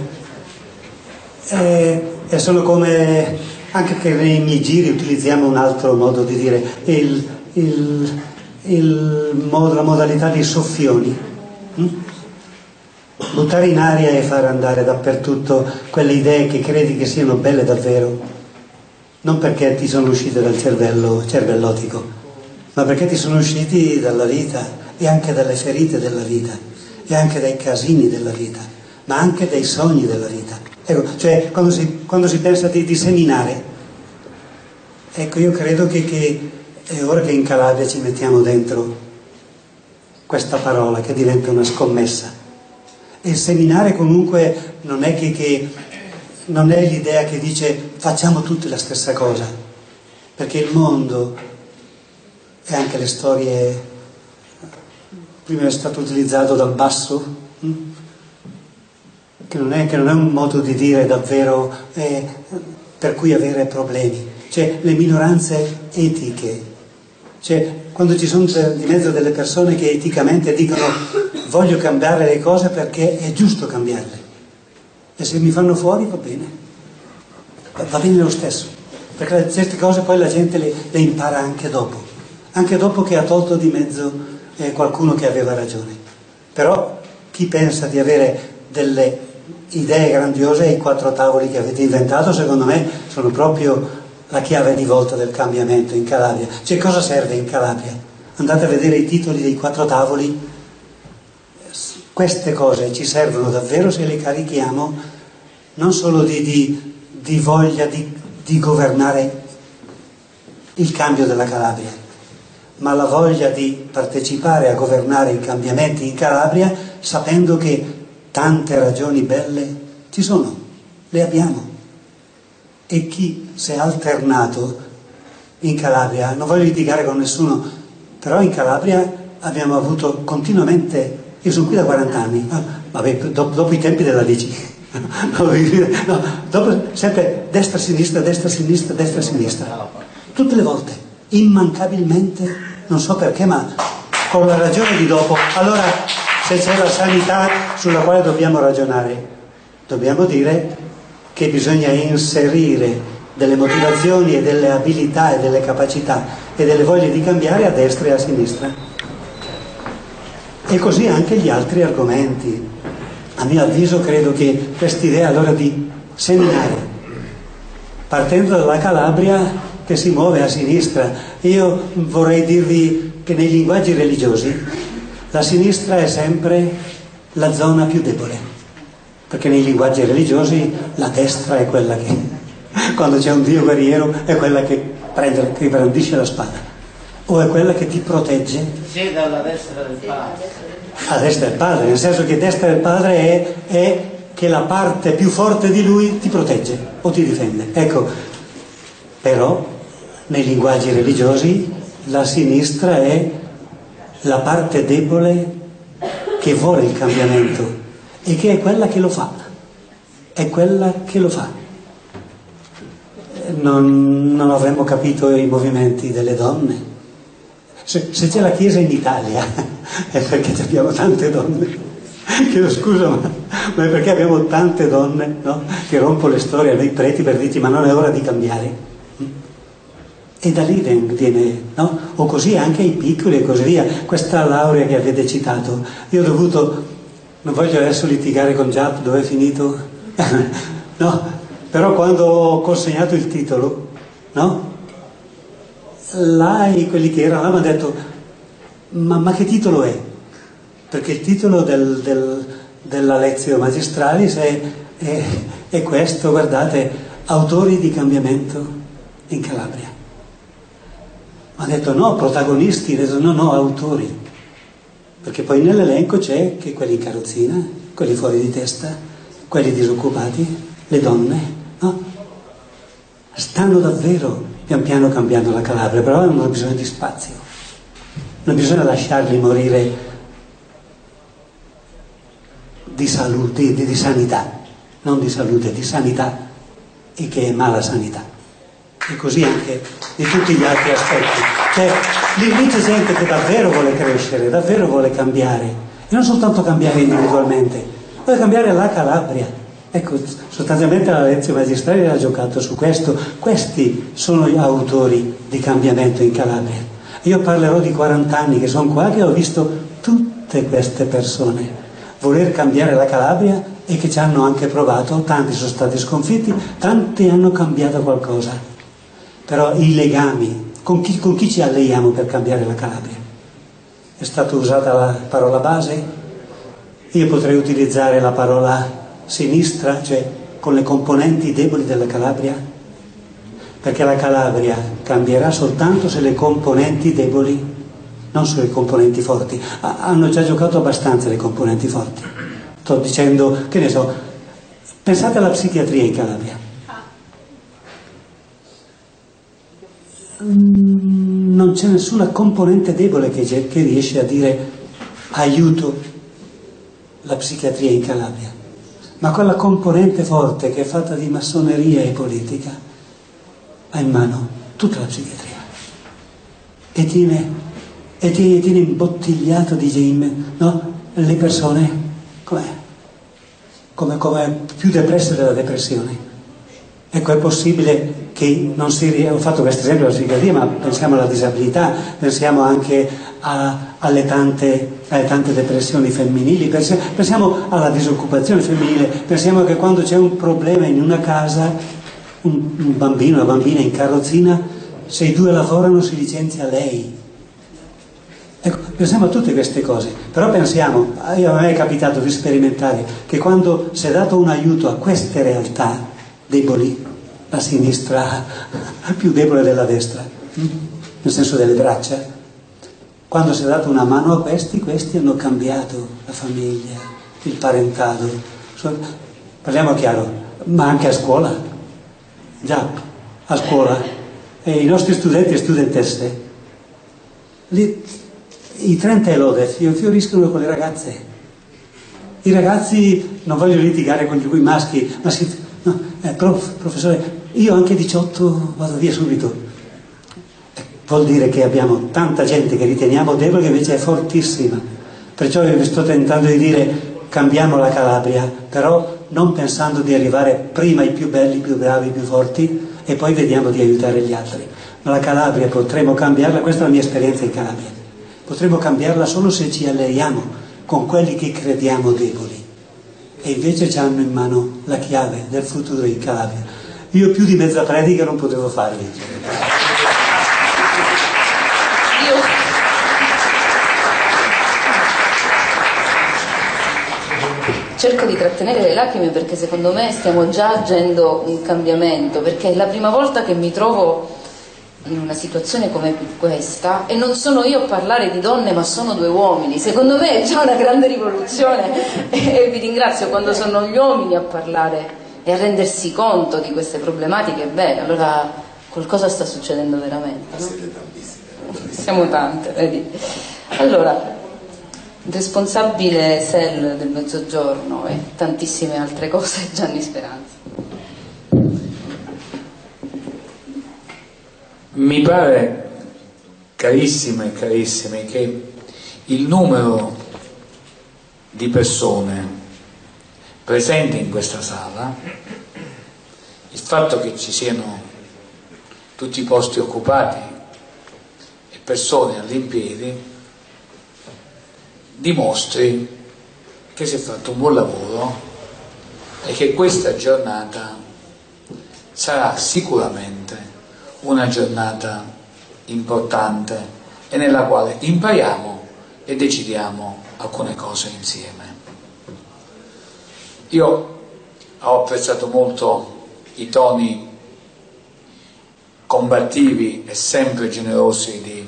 eh, e sono come... Anche che nei miei giri utilizziamo un altro modo di dire, il, il, il modo, la modalità dei soffioni. Mm? Buttare in aria e far andare dappertutto quelle idee che credi che siano belle davvero, non perché ti sono uscite dal cervello cervellotico, ma perché ti sono usciti dalla vita e anche dalle ferite della vita e anche dai casini della vita, ma anche dai sogni della vita. Ecco, cioè quando si, quando si pensa di, di seminare, ecco, io credo che, che è ora che in Calabria ci mettiamo dentro questa parola che diventa una scommessa. E seminare comunque non è che, che non è l'idea che dice facciamo tutti la stessa cosa, perché il mondo e anche le storie, prima è stato utilizzato dal basso, hm? Che non, è, che non è un modo di dire davvero eh, per cui avere problemi, cioè le minoranze etiche, cioè quando ci sono di mezzo delle persone che eticamente dicono voglio cambiare le cose perché è giusto cambiarle, e se mi fanno fuori va bene, va bene lo stesso, perché certe cose poi la gente le, le impara anche dopo, anche dopo che ha tolto di mezzo eh, qualcuno che aveva ragione. Però chi pensa di avere delle idee grandiose e i quattro tavoli che avete inventato, secondo me, sono proprio la chiave di volta del cambiamento in Calabria. Cioè, cosa serve in Calabria? Andate a vedere i titoli dei quattro tavoli. Queste cose ci servono davvero se le carichiamo non solo di, di, di voglia di, di governare il cambio della Calabria, ma la voglia di partecipare a governare i cambiamenti in Calabria sapendo che tante ragioni belle ci sono, le abbiamo. E chi si è alternato in Calabria, non voglio litigare con nessuno, però in Calabria abbiamo avuto continuamente, io sono qui da quaranta anni, ah, vabbè, dopo, dopo i tempi della D C, no, dopo sempre destra-sinistra, destra-sinistra, destra-sinistra, tutte le volte, immancabilmente, non so perché, ma con la ragione di dopo. Allora, se c'è la sanità sulla quale dobbiamo ragionare, dobbiamo dire che bisogna inserire delle motivazioni e delle abilità e delle capacità e delle voglie di cambiare a destra e a sinistra. E così anche gli altri argomenti. A mio avviso credo che quest'idea allora di seminare, partendo dalla Calabria che si muove a sinistra, io vorrei dirvi che nei linguaggi religiosi la sinistra è sempre la zona più debole, perché nei linguaggi religiosi la destra è quella che, quando c'è un Dio guerriero, è quella che prende, che brandisce la spada. o è quella che ti protegge? Siede alla destra del padre. Alla destra del padre, nel senso che destra del padre è, è che la parte più forte di lui ti protegge o ti difende. Ecco, però nei linguaggi religiosi la sinistra è la parte debole che vuole il cambiamento e che è quella che lo fa, è quella che lo fa. Non, non avremmo capito i movimenti delle donne. Se, se c'è la Chiesa in Italia è perché abbiamo tante donne. Chiedo scusa, ma, ma è perché abbiamo tante donne, no? Che rompono le storie a noi preti per dirci ma non è ora di cambiare. E da lì viene, no? O così anche i piccoli e così via. Questa laurea che avete citato, io ho dovuto, non voglio adesso litigare con Giap dove è finito, no? Però quando ho consegnato il titolo, no? Là quelli che erano là mi hanno detto ma, ma che titolo è? Perché il titolo del, del, della lezione magistralis è, è, è questo, guardate, autori di cambiamento in Calabria. Mi ha detto no, protagonisti, ho detto no, no, autori. Perché poi nell'elenco c'è che quelli in carrozzina, quelli fuori di testa, quelli disoccupati, le donne, no? Stanno davvero pian piano cambiando la Calabria, però hanno bisogno di spazio. Non bisogna lasciarli morire di salute, di, di sanità, non di salute, di sanità, e che è mala sanità. E così anche di tutti gli altri aspetti. Cioè, lì, lì c'è gente che davvero vuole crescere, davvero vuole cambiare, e non soltanto cambiare individualmente, vuole cambiare la Calabria. Ecco, sostanzialmente la lezione magistrale ha giocato su questo. Questi sono gli autori di cambiamento in Calabria. Io parlerò di quaranta anni che sono qua, che ho visto tutte queste persone voler cambiare la Calabria e che ci hanno anche provato. Tanti sono stati sconfitti, tanti hanno cambiato qualcosa. Però i legami, con chi, con chi ci alleiamo per cambiare la Calabria? È stata usata la parola base? Io potrei utilizzare la parola sinistra, cioè con le componenti deboli della Calabria, perché la Calabria cambierà soltanto se le componenti deboli, non sulle componenti forti, hanno già giocato abbastanza le componenti forti. Sto dicendo, che ne so, pensate alla psichiatria in Calabria. Non c'è nessuna componente debole che, che riesce a dire aiuto la psichiatria in Calabria, ma quella componente forte che è fatta di massoneria e politica ha in mano tutta la psichiatria e tiene e tiene, tiene imbottigliato di gemme, no? Le persone come, come, come più depresse della depressione. Ecco, è possibile che non si... Ho fatto questo esempio della psichiatria, ma pensiamo alla disabilità, pensiamo anche a, alle, tante, alle tante depressioni femminili, pensiamo, pensiamo alla disoccupazione femminile, pensiamo che quando c'è un problema in una casa, un, un bambino, una bambina in carrozzina, se i due lavorano si licenzia lei. Ecco, pensiamo a tutte queste cose, però pensiamo, io, a me è capitato di sperimentare che quando si è dato un aiuto a queste realtà deboli, la sinistra più debole della destra, nel senso delle braccia, quando si è dato una mano a questi, questi hanno cambiato la famiglia, il parentado. Parliamo chiaro, ma anche a scuola, già, a scuola, e i nostri studenti e studentesse, lì, i trenta e lode fioriscono con le ragazze. I ragazzi, non voglio litigare con i maschi, ma si... No, eh, prof, professore, io anche diciotto vado via subito. Eh, vuol dire che abbiamo tanta gente che riteniamo debole che invece è fortissima. Perciò io vi sto tentando di dire cambiamo la Calabria, però non pensando di arrivare prima ai più belli, più bravi, più forti e poi vediamo di aiutare gli altri. Ma la Calabria potremo cambiarla, questa è la mia esperienza in Calabria, potremo cambiarla solo se ci alleiamo con quelli che crediamo deboli. E invece ci hanno in mano la chiave del futuro in Calabria. Io più di mezza predica non potevo farvi. Io... cerco di trattenere le lacrime perché secondo me stiamo già agendo un cambiamento, perché è la prima volta che mi trovo in una situazione come questa, e non sono io a parlare di donne ma sono due uomini, secondo me è già una grande rivoluzione e vi ringrazio quando sono gli uomini a parlare e a rendersi conto di queste problematiche. Bene, allora qualcosa sta succedendo veramente, no? Siamo tante, vedi? Allora, il responsabile S E L del Mezzogiorno e tantissime altre cose, Gianni Speranza. Mi pare, carissime e carissimi, che il numero di persone presenti in questa sala, il fatto che ci siano tutti i posti occupati e persone all'impiedi, dimostri che si è fatto un buon lavoro e che questa giornata sarà sicuramente una giornata importante e nella quale impariamo e decidiamo alcune cose insieme. Io ho apprezzato molto i toni combattivi e sempre generosi di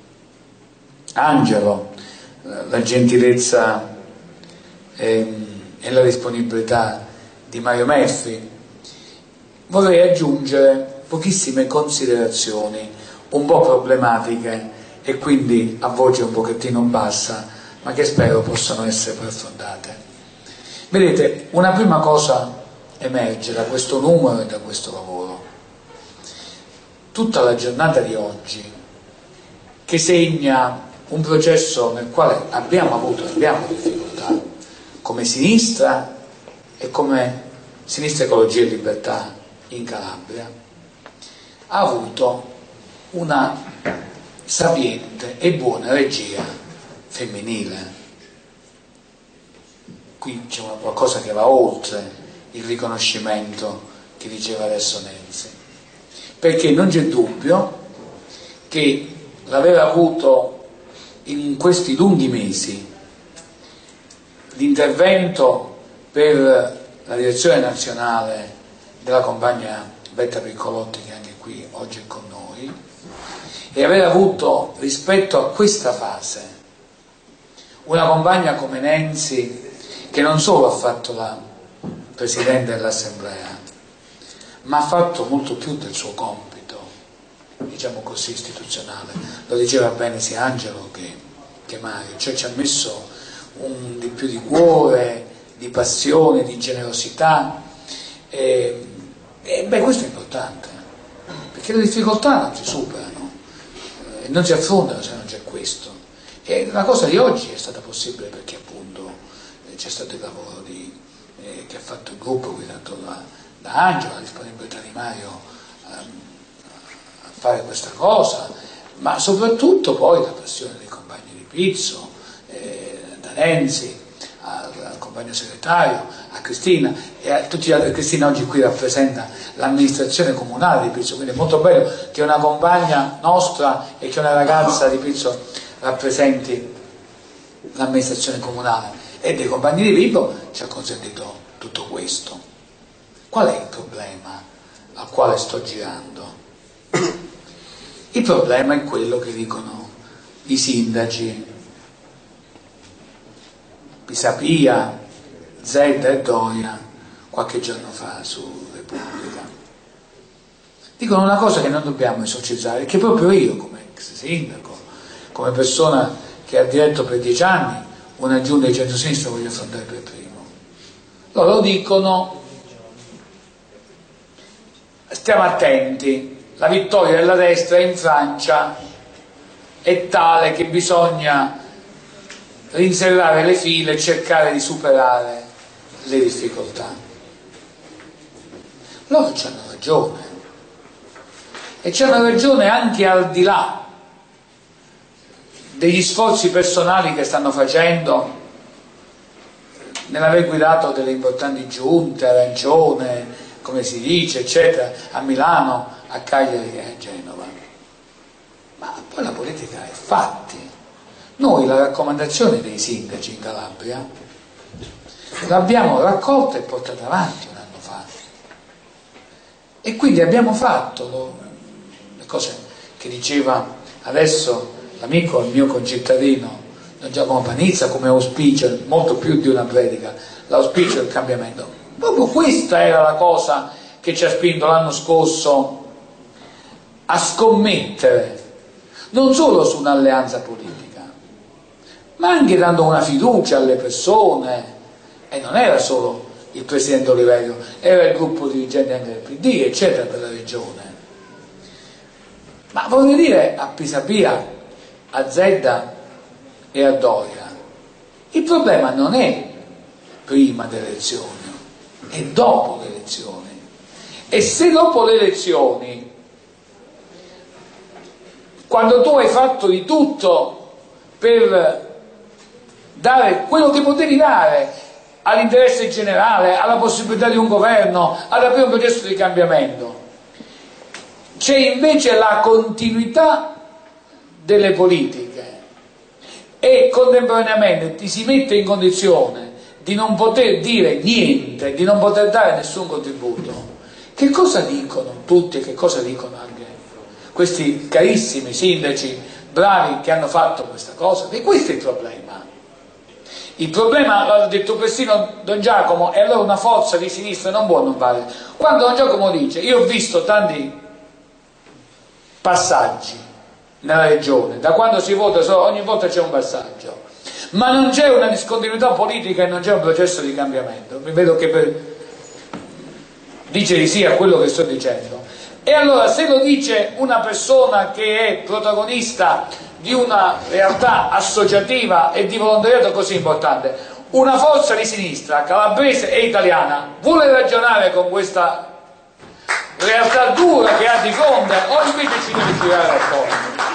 Angelo, la gentilezza e, e la disponibilità di Mario Melfi. Vorrei aggiungere pochissime considerazioni un po' problematiche e quindi a voce un pochettino bassa, ma che spero possano essere approfondite. Vedete, una prima cosa emerge da questo numero e da questo lavoro. Tutta la giornata di oggi, che segna un processo nel quale abbiamo avuto abbiamo difficoltà come sinistra e come Sinistra Ecologia e Libertà in Calabria, ha avuto una sapiente e buona regia femminile. Qui c'è qualcosa che va oltre il riconoscimento che diceva adesso Nenzi, perché non c'è dubbio che l'aver avuto in questi lunghi mesi l'intervento per la direzione nazionale della compagna Betta Piccolotti, che anche qui oggi è con noi, e aver avuto rispetto a questa fase una compagna come Nenzi, che non solo ha fatto la Presidente dell'Assemblea, ma ha fatto molto più del suo compito, diciamo così, istituzionale. Lo diceva bene sia Angelo che, che Mario, cioè ci ha messo un di più di cuore, di passione, di generosità, e, e beh, questo è importante, perché le difficoltà non si superano e non si affrontano se non c'è questo. E la cosa di oggi è stata possibile perché appunto eh, c'è stato il lavoro di, eh, che ha fatto il gruppo guidato da, da Angelo, la disponibilità di Mario ehm, a fare questa cosa, ma soprattutto poi la passione dei compagni di Pizzo, eh, da Nenzi al, al compagno segretario, a Cristina e a tutti gli altri. Cristina oggi qui rappresenta l'amministrazione comunale di Pizzo, quindi è molto bello che una compagna nostra e che una ragazza di Pizzo rappresenti l'amministrazione comunale, e dei compagni di Vibo ci ha consentito tutto questo. Qual è il problema al quale sto girando? Il problema è quello che dicono i sindaci Pisapia, Zedda e Doria qualche giorno fa su Repubblica. Dicono una cosa che non dobbiamo esorcizzare, che proprio io come ex sindaco, come persona che ha diretto per dieci anni una giunta di centrosinistra, voglio affrontare per primo. Loro dicono: stiamo attenti, la vittoria della destra in Francia è tale che bisogna rinserrare le file e cercare di superare le difficoltà. Loro ci hanno ragione, e ci hanno ragione anche al di là degli sforzi personali che stanno facendo nell'aver guidato delle importanti giunte, Arancione, come si dice, eccetera, a Milano, a Cagliari e a Genova. Ma poi la politica è fatti. Noi la raccomandazione dei sindaci in Calabria l'abbiamo raccolta e portata avanti un anno fa, e quindi abbiamo fatto lo, le cose che diceva adesso l'amico, il mio concittadino Don Giacomo Panizza, come auspicio, molto più di una predica, l'auspicio del cambiamento. Proprio questa era la cosa che ci ha spinto l'anno scorso a scommettere non solo su un'alleanza politica, ma anche dando una fiducia alle persone. E non era solo il presidente Oliverio, era il gruppo dirigente anche del P D, eccetera, per la regione. Ma voglio dire, a Pisapia, a Zedda e a Doria, il problema non è prima delle elezioni, è dopo le elezioni. E se dopo le elezioni, quando tu hai fatto di tutto per dare quello che potevi dare all'interesse generale, alla possibilità di un governo, ad aprire un processo di cambiamento, c'è invece la continuità delle politiche e contemporaneamente ti si mette in condizione di non poter dire niente, di non poter dare nessun contributo, che cosa dicono tutti e che cosa dicono anche questi carissimi sindaci bravi che hanno fatto questa cosa? E questo è il problema. Il problema, l'ha detto persino Don Giacomo, e allora una forza di sinistra non può non fare. Quando Don Giacomo dice, io ho visto tanti passaggi nella regione, da quando si vota ogni volta c'è un passaggio, ma non c'è una discontinuità politica e non c'è un processo di cambiamento. Mi vedo che per... dice di sì a quello che sto dicendo. E allora se lo dice una persona che è protagonista di una realtà associativa e di volontariato così importante, una forza di sinistra calabrese e italiana vuole ragionare con questa realtà dura che ha di fronte o invece ci deve girare attorno?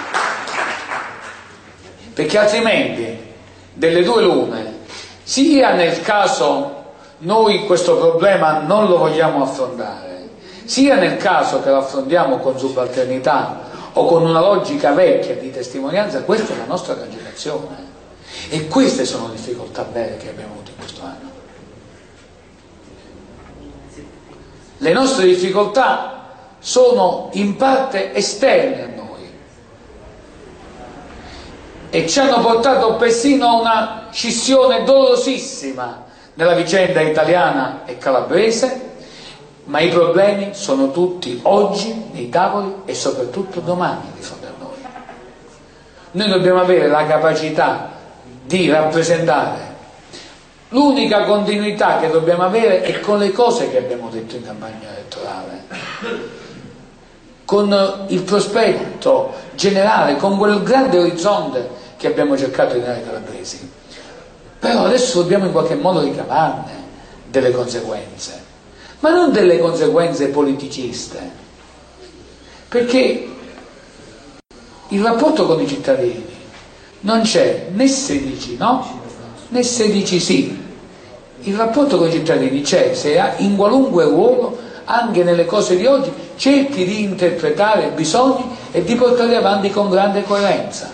Perché altrimenti delle due l'une, sia nel caso noi questo problema non lo vogliamo affrontare, sia nel caso che lo affrontiamo con subalternità o con una logica vecchia di testimonianza, questa è la nostra cancellazione. E queste sono le difficoltà vere che abbiamo avuto in questo anno. Le nostre difficoltà sono in parte esterne a noi e ci hanno portato persino a una scissione dolorosissima nella vicenda italiana e calabrese, ma i problemi sono tutti oggi nei tavoli e soprattutto domani di fronte a noi. Noi dobbiamo avere la capacità di rappresentare. L'unica continuità che dobbiamo avere è con le cose che abbiamo detto in campagna elettorale, con il prospetto generale, con quel grande orizzonte che abbiamo cercato di dare ai calabresi. Però adesso dobbiamo in qualche modo ricavarne delle conseguenze, ma non delle conseguenze politiciste, perché il rapporto con i cittadini non c'è né se dici no né se dici sì. Il rapporto con i cittadini c'è se in qualunque ruolo, anche nelle cose di oggi, cerchi di interpretare bisogni e di portarli avanti con grande coerenza.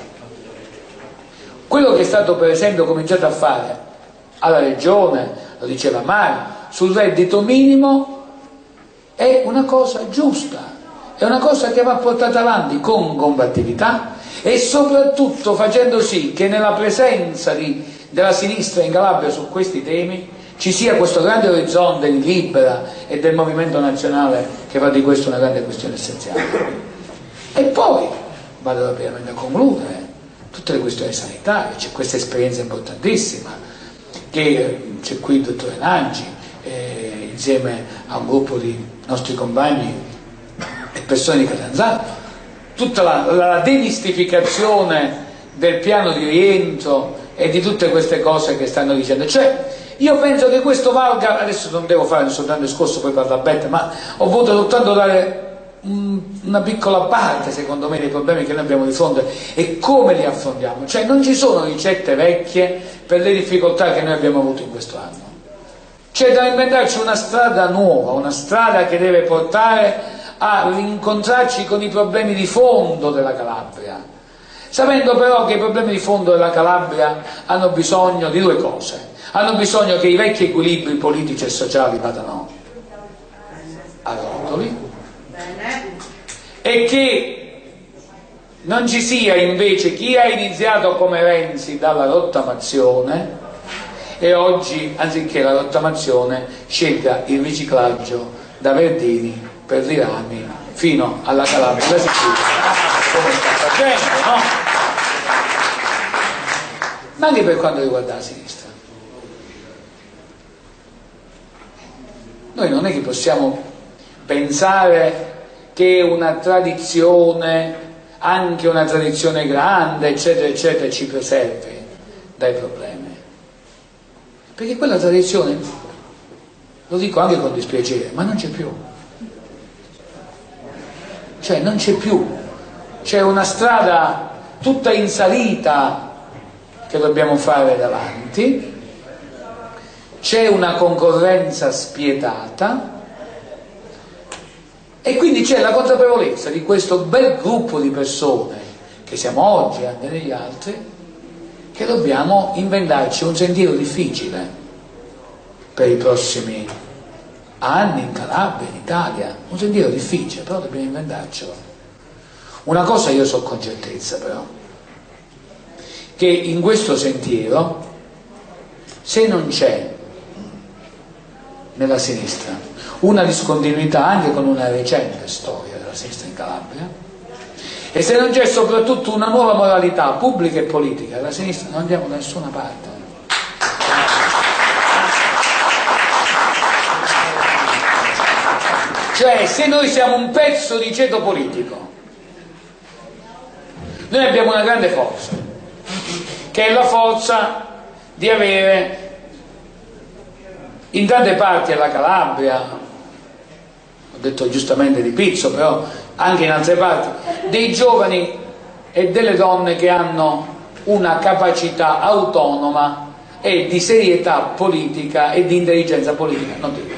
Quello che è stato per esempio cominciato a fare alla Regione, lo diceva Mario, sul reddito minimo è una cosa giusta, è una cosa che va portata avanti con combattività e soprattutto facendo sì che nella presenza di, della sinistra in Calabria su questi temi ci sia questo grande orizzonte di Libera e del Movimento Nazionale che fa di questo una grande questione essenziale. E poi vado rapidamente a concludere tutte le questioni sanitarie. C'è questa esperienza importantissima che c'è qui il dottore Nangi eh, insieme a un gruppo di nostri compagni e persone di Catanzaro, tutta la, la demistificazione del piano di rientro e di tutte queste cose che stanno dicendo. Cioè io penso che questo valga, adesso non devo fare soltanto il discorso poi parla Betta, ma ho voluto soltanto dare una piccola parte secondo me dei problemi che noi abbiamo di fronte e come li affrontiamo. Cioè non ci sono ricette vecchie per le difficoltà che noi abbiamo avuto in questo anno, c'è da inventarci una strada nuova, una strada che deve portare a incontrarci con i problemi di fondo della Calabria, sapendo però che i problemi di fondo della Calabria hanno bisogno di due cose: hanno bisogno che i vecchi equilibri politici e sociali vadano a rotoli e che non ci sia invece chi ha iniziato come Renzi dalla rottamazione e oggi, anziché la rottamazione, scelga il riciclaggio da Verdini per Dirami fino alla Calabria e alla Sicilia, come sta facendo, no? Ma anche per quanto riguarda la sinistra. Noi non è che possiamo pensare che una tradizione, anche una tradizione grande, eccetera, eccetera, ci preservi dai problemi. Perché quella tradizione, lo dico anche con dispiacere, ma non c'è più. Cioè non c'è più. C'è una strada tutta in salita che dobbiamo fare davanti, c'è una concorrenza spietata e quindi c'è la consapevolezza di questo bel gruppo di persone che siamo oggi e anche negli altri, che dobbiamo inventarci un sentiero difficile per i prossimi anni in Calabria, in Italia, un sentiero difficile, però dobbiamo inventarcelo. Una cosa io so con certezza però, che in questo sentiero, se non c'è nella sinistra una discontinuità anche con una recente storia della sinistra in Calabria, e se non c'è soprattutto una nuova moralità pubblica e politica della sinistra, non andiamo da nessuna parte. Cioè, se noi siamo un pezzo di ceto politico, noi abbiamo una grande forza, che è la forza di avere in tante parti della Calabria, ho detto giustamente di Pizzo, però anche in altre parti, dei giovani e delle donne che hanno una capacità autonoma e di serietà politica e di intelligenza politica notevole.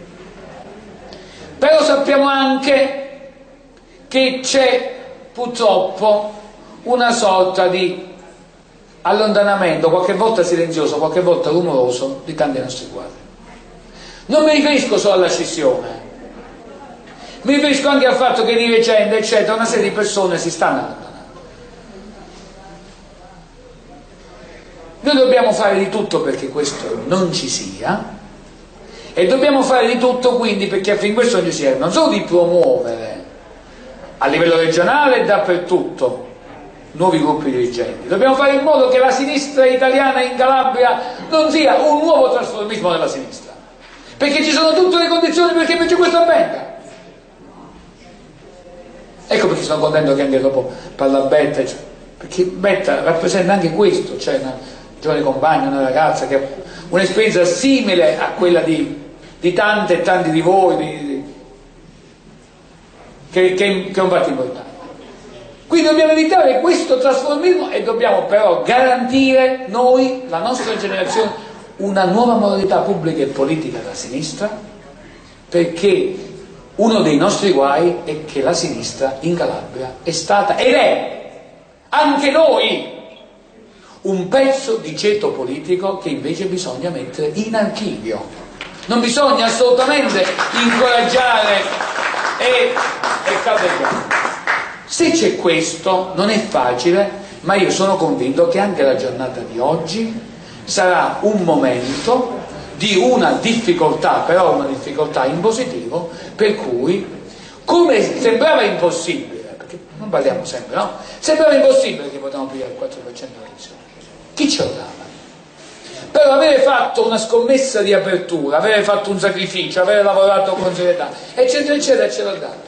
Però sappiamo anche che c'è purtroppo una sorta di allontanamento, qualche volta silenzioso, qualche volta rumoroso, di tanti nostri uguali. Non mi riferisco solo alla scissione, mi riferisco anche al fatto che di recente, eccetera, una serie di persone si stanno allontanando. Noi dobbiamo fare di tutto perché questo non ci sia, e dobbiamo fare di tutto quindi perché affinché questo non ci sia, non solo di promuovere a livello regionale e dappertutto nuovi gruppi dirigenti, dobbiamo fare in modo che la sinistra italiana in Calabria non sia un nuovo trasformismo della sinistra, perché ci sono tutte le condizioni perché invece questo avvenga. Ecco perché sono contento che anche dopo parla Betta, cioè, perché Betta rappresenta anche questo, cioè una giovane compagna, una ragazza che ha un'esperienza simile a quella di, di tante e tanti di voi, di, di, che, che, che è un fatto importante. Quindi dobbiamo evitare questo trasformismo e dobbiamo però garantire noi, la nostra generazione, una nuova modalità pubblica e politica della sinistra, perché uno dei nostri guai è che la sinistra in Calabria è stata ed è anche noi un pezzo di ceto politico che invece bisogna mettere in archivio. Non bisogna assolutamente incoraggiare e, e caldeggiare. Se c'è questo non è facile, ma io sono convinto che anche la giornata di oggi sarà un momento di una difficoltà, però una difficoltà in positivo, per cui, come sembrava impossibile, perché non parliamo sempre, no? Sembrava impossibile che potevamo pigliare il quattro per cento dell'elezione. Chi ce lo dava? Però avere fatto una scommessa di apertura, avere fatto un sacrificio, avere lavorato con serietà, eccetera, eccetera, ce l'ha dato.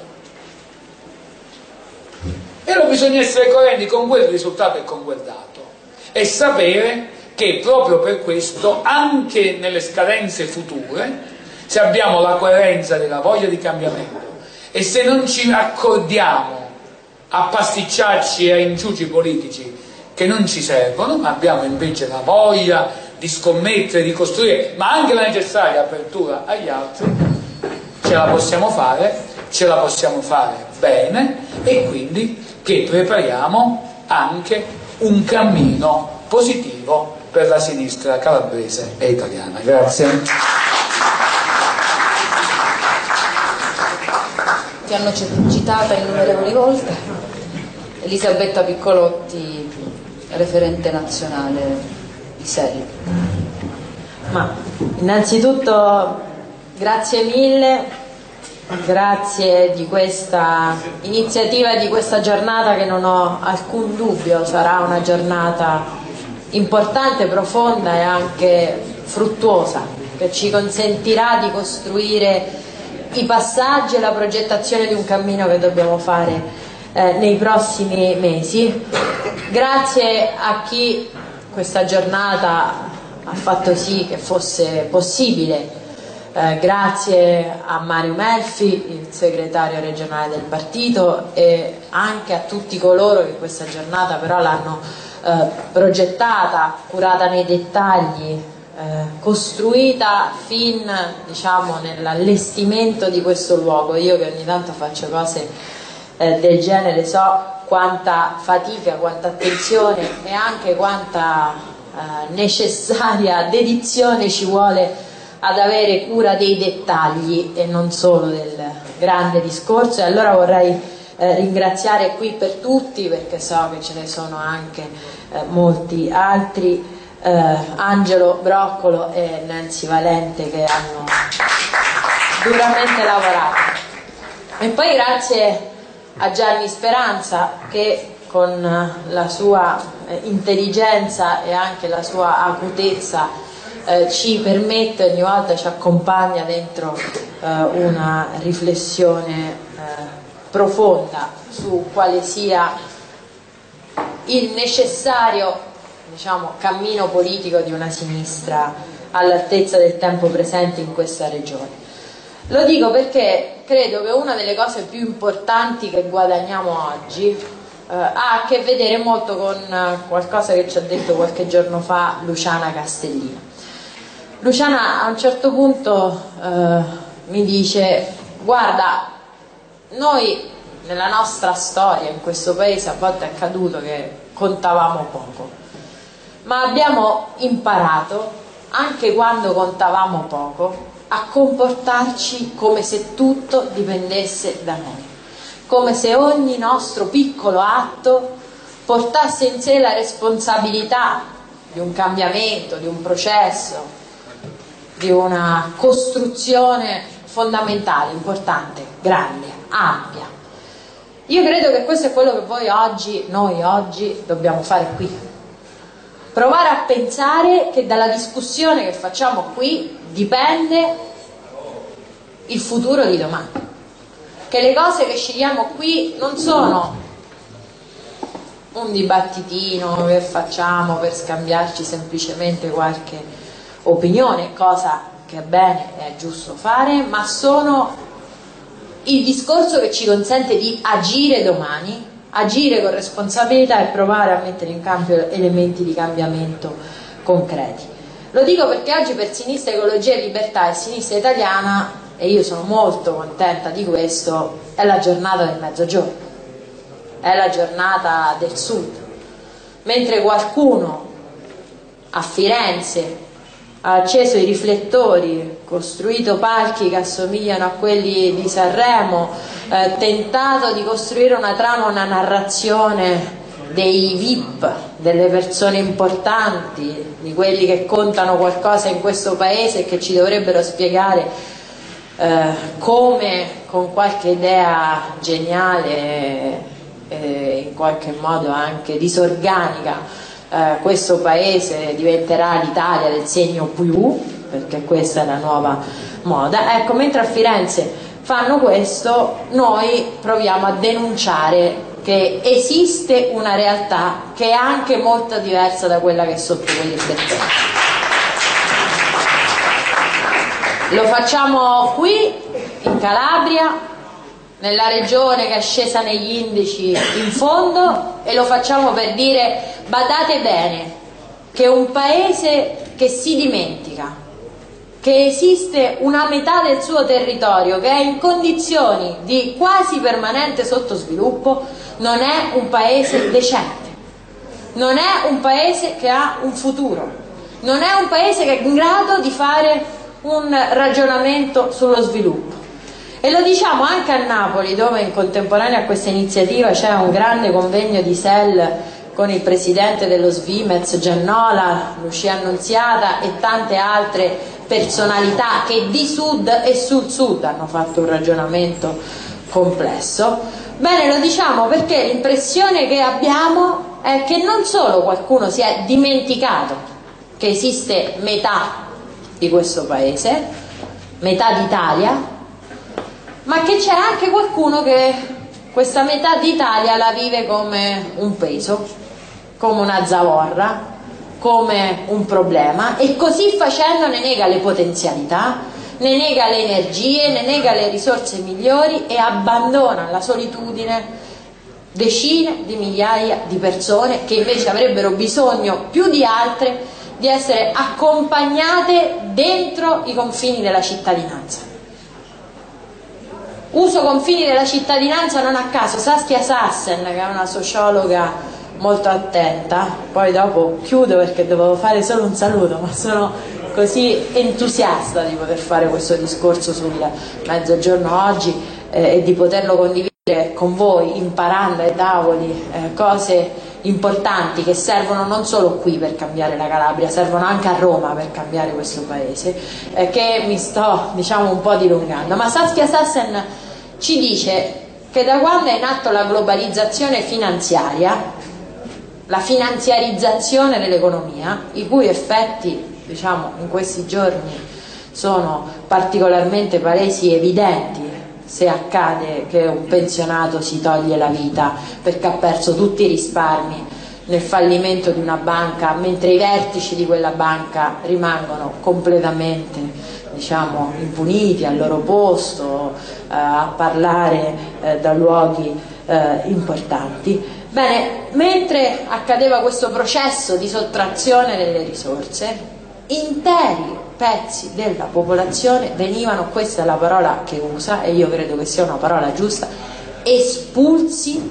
E allora bisogna essere coerenti con quel risultato e con quel dato e sapere che proprio per questo anche nelle scadenze future, se abbiamo la coerenza della voglia di cambiamento e se non ci accordiamo a pasticciarci e a inciuci politici che non ci servono, ma abbiamo invece la voglia di scommettere, di costruire, ma anche la necessaria apertura agli altri, ce la possiamo fare, ce la possiamo fare bene, e quindi che prepariamo anche un cammino positivo per la sinistra calabrese e italiana. Grazie. Ti hanno citata innumerevoli volte Elisabetta Piccolotti, referente nazionale di S E L. Ma innanzitutto grazie mille, grazie di questa iniziativa, di questa giornata che non ho alcun dubbio sarà una giornata importante, profonda e anche fruttuosa, che ci consentirà di costruire i passaggi e la progettazione di un cammino che dobbiamo fare eh, nei prossimi mesi. Grazie a chi questa giornata ha fatto sì che fosse possibile, eh, grazie a Mario Melfi, il segretario regionale del partito, e anche a tutti coloro che questa giornata però l'hanno eh, progettata, curata nei dettagli, Eh, costruita fin, diciamo, nell'allestimento di questo luogo. Io che ogni tanto faccio cose eh, del genere so quanta fatica, quanta attenzione e anche quanta eh, necessaria dedizione ci vuole ad avere cura dei dettagli e non solo del grande discorso. E allora vorrei eh, ringraziare qui per tutti, perché so che ce ne sono anche eh, molti altri, Uh, Angelo Broccolo e Nancy Valente, che hanno duramente lavorato, e poi grazie a Gianni Speranza, che con la sua eh, intelligenza e anche la sua acutezza eh, ci permette, ogni volta ci accompagna dentro eh, una riflessione eh, profonda su quale sia il necessario, diciamo, cammino politico di una sinistra all'altezza del tempo presente in questa regione. Lo dico perché credo che una delle cose più importanti che guadagniamo oggi eh, ha a che vedere molto con eh, qualcosa che ci ha detto qualche giorno fa Luciana Castellino. Luciana a un certo punto eh, mi dice: guarda, noi nella nostra storia in questo paese a volte è accaduto che contavamo poco, ma abbiamo imparato, anche quando contavamo poco, a comportarci come se tutto dipendesse da noi, come se ogni nostro piccolo atto portasse in sé la responsabilità di un cambiamento, di un processo, di una costruzione fondamentale, importante, grande, ampia. Io credo che questo è quello che voi oggi, noi oggi, dobbiamo fare qui. Provare a pensare che dalla discussione che facciamo qui dipende il futuro di domani, che le cose che scegliamo qui non sono un dibattitino che facciamo per scambiarci semplicemente qualche opinione, cosa che è bene e è giusto fare, ma sono il discorso che ci consente di agire domani, agire con responsabilità e provare a mettere in campo elementi di cambiamento concreti. Lo dico perché oggi per Sinistra Ecologia e Libertà e Sinistra Italiana, e io sono molto contenta di questo, è la giornata del Mezzogiorno, è la giornata del Sud. Mentre qualcuno a Firenze ha acceso i riflettori, costruito palchi che assomigliano a quelli di Sanremo, eh, tentato di costruire una trama, una narrazione dei V I P, delle persone importanti, di quelli che contano qualcosa in questo paese e che ci dovrebbero spiegare eh, come con qualche idea geniale e in qualche modo anche disorganica Uh, questo paese diventerà l'Italia del segno più, perché questa è la nuova moda. Ecco, mentre a Firenze fanno questo, noi proviamo a denunciare che esiste una realtà che è anche molto diversa da quella che è sotto quei riflettori. Lo facciamo qui in Calabria, nella regione che è scesa negli indici in fondo, e lo facciamo per dire: badate bene che un paese che si dimentica che esiste una metà del suo territorio che è in condizioni di quasi permanente sottosviluppo non è un paese decente, non è un paese che ha un futuro, non è un paese che è in grado di fare un ragionamento sullo sviluppo. E lo diciamo anche a Napoli, dove in contemporanea a questa iniziativa c'è un grande convegno di S E L con il presidente dello Svimez, Giannola, Lucia Annunziata e tante altre personalità che di sud e sul sud hanno fatto un ragionamento complesso. Bene, lo diciamo perché l'impressione che abbiamo è che non solo qualcuno si è dimenticato che esiste metà di questo paese, metà d'Italia, ma che c'è anche qualcuno che questa metà d'Italia la vive come un peso, come una zavorra, come un problema, e così facendo ne nega le potenzialità, ne nega le energie, ne nega le risorse migliori e abbandona alla solitudine decine di migliaia di persone che invece avrebbero bisogno più di altre di essere accompagnate dentro i confini della cittadinanza. Uso confini della cittadinanza non a caso. Saskia Sassen, che è una sociologa molto attenta, poi dopo chiudo perché dovevo fare solo un saluto, ma sono così entusiasta di poter fare questo discorso sul Mezzogiorno oggi eh, e di poterlo condividere con voi, imparando ai tavoli eh, cose importanti che servono non solo qui per cambiare la Calabria, servono anche a Roma per cambiare questo paese, eh, che mi sto diciamo un po' dilungando. Ma Saskia Sassen ci dice che da quando è in atto la globalizzazione finanziaria, la finanziarizzazione dell'economia, i cui effetti diciamo in questi giorni sono particolarmente palesi e evidenti, se accade che un pensionato si toglie la vita perché ha perso tutti i risparmi nel fallimento di una banca, mentre i vertici di quella banca rimangono completamente diciamo impuniti al loro posto eh, a parlare eh, da luoghi eh, importanti. Bene, mentre accadeva questo processo di sottrazione delle risorse, interi pezzi della popolazione venivano, questa è la parola che usa e io credo che sia una parola giusta, espulsi,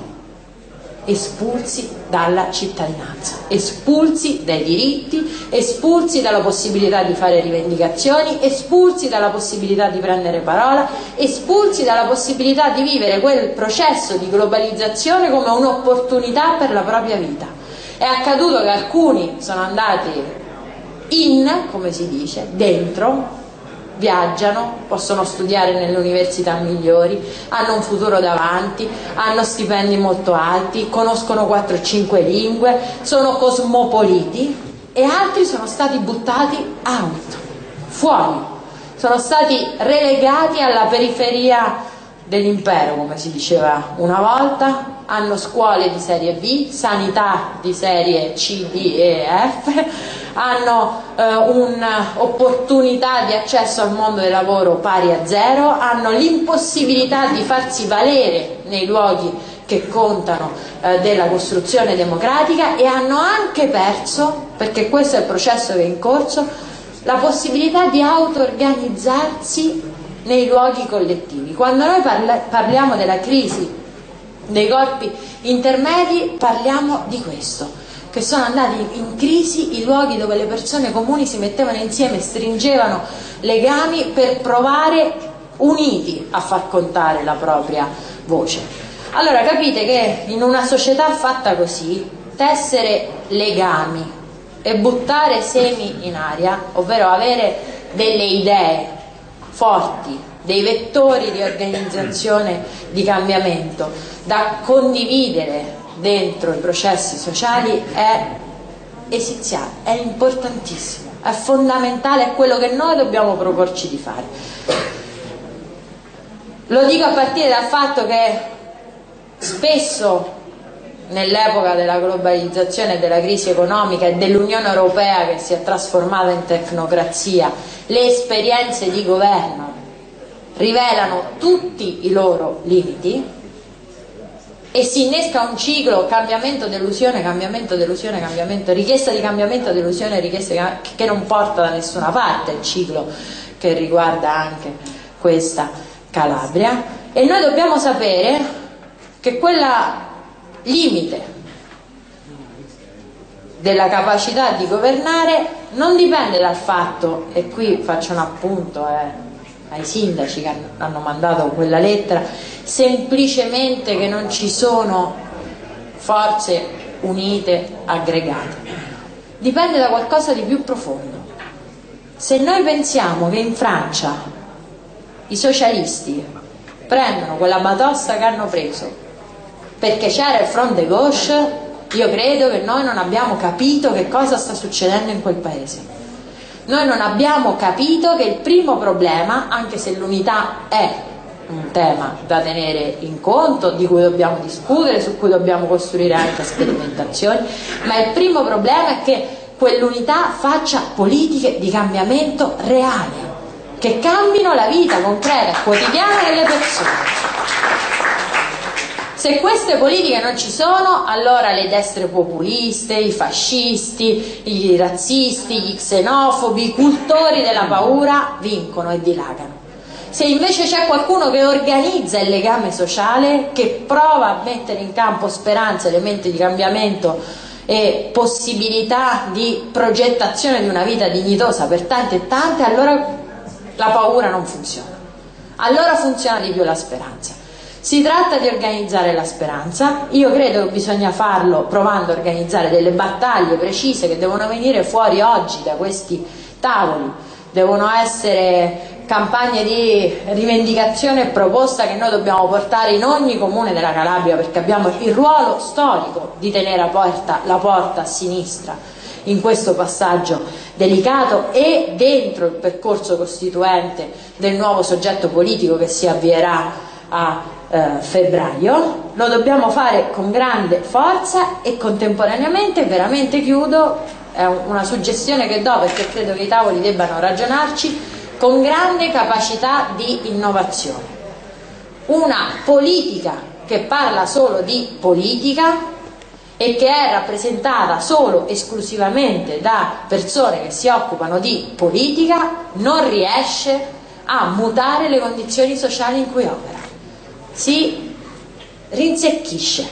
espulsi dalla cittadinanza, espulsi dai diritti, espulsi dalla possibilità di fare rivendicazioni, espulsi dalla possibilità di prendere parola, espulsi dalla possibilità di vivere quel processo di globalizzazione come un'opportunità per la propria vita. È accaduto che alcuni sono andati in, come si dice, dentro, viaggiano, possono studiare nelle università migliori, hanno un futuro davanti, hanno stipendi molto alti, conoscono quattro o cinque lingue, sono cosmopoliti, e altri sono stati buttati out, fuori, sono stati relegati alla periferia dell'impero, come si diceva una volta, hanno scuole di serie B, sanità di serie C, D e F, hanno eh, un'opportunità di accesso al mondo del lavoro pari a zero, hanno l'impossibilità di farsi valere nei luoghi che contano eh, della costruzione democratica, e hanno anche perso, perché questo è il processo che è in corso, la possibilità di auto-organizzarsi nei luoghi collettivi. Quando noi parla- parliamo della crisi dei corpi intermedi, parliamo di questo, che sono andati in crisi i luoghi dove le persone comuni si mettevano insieme, stringevano legami per provare uniti a far contare la propria voce. Allora capite che in una società fatta così, tessere legami e buttare semi in aria, ovvero avere delle idee forti, dei vettori di organizzazione di cambiamento da condividere dentro i processi sociali, è esiziale, è importantissimo, è fondamentale, è quello che noi dobbiamo proporci di fare. Lo dico a partire dal fatto che spesso nell'epoca della globalizzazione e della crisi economica e dell'Unione Europea che si è trasformata in tecnocrazia, le esperienze di governo rivelano tutti i loro limiti e si innesca un ciclo cambiamento, delusione, cambiamento, delusione, cambiamento, richiesta di cambiamento, delusione, richiesta che non porta da nessuna parte, il ciclo che riguarda anche questa Calabria. E noi dobbiamo sapere che quella limite della capacità di governare non dipende dal fatto, e qui faccio un appunto, eh, ai sindaci che hanno mandato quella lettera, semplicemente che non ci sono forze unite aggregate. Dipende da qualcosa di più profondo. Se noi pensiamo che in Francia i socialisti prendono quella batosta che hanno preso perché c'era il Front de Gauche, io credo che noi non abbiamo capito che cosa sta succedendo in quel paese. Noi non abbiamo capito che il primo problema, anche se l'unità è un tema da tenere in conto, di cui dobbiamo discutere, su cui dobbiamo costruire anche sperimentazioni, ma il primo problema è che quell'unità faccia politiche di cambiamento reale, che cambino la vita concreta e quotidiana delle persone. Se queste politiche non ci sono, allora le destre populiste, i fascisti, i razzisti, gli xenofobi, i cultori della paura vincono e dilagano. Se invece c'è qualcuno che organizza il legame sociale, che prova a mettere in campo speranze, elementi di cambiamento e possibilità di progettazione di una vita dignitosa per tante e tante, allora la paura non funziona. Allora funziona di più la speranza. Si tratta di organizzare la speranza. Io credo che bisogna farlo provando a organizzare delle battaglie precise che devono venire fuori oggi da questi tavoli. Devono essere campagne di rivendicazione e proposta che noi dobbiamo portare in ogni comune della Calabria, perché abbiamo il ruolo storico di tenere la porta, la porta a sinistra in questo passaggio delicato e dentro il percorso costituente del nuovo soggetto politico che si avvierà a eh, febbraio. Lo dobbiamo fare con grande forza e contemporaneamente, veramente chiudo, è una suggestione che do perché credo che i tavoli debbano ragionarci, con grande capacità di innovazione. Una politica che parla solo di politica e che è rappresentata solo esclusivamente da persone che si occupano di politica non riesce a mutare le condizioni sociali in cui opera. Si rinsecchisce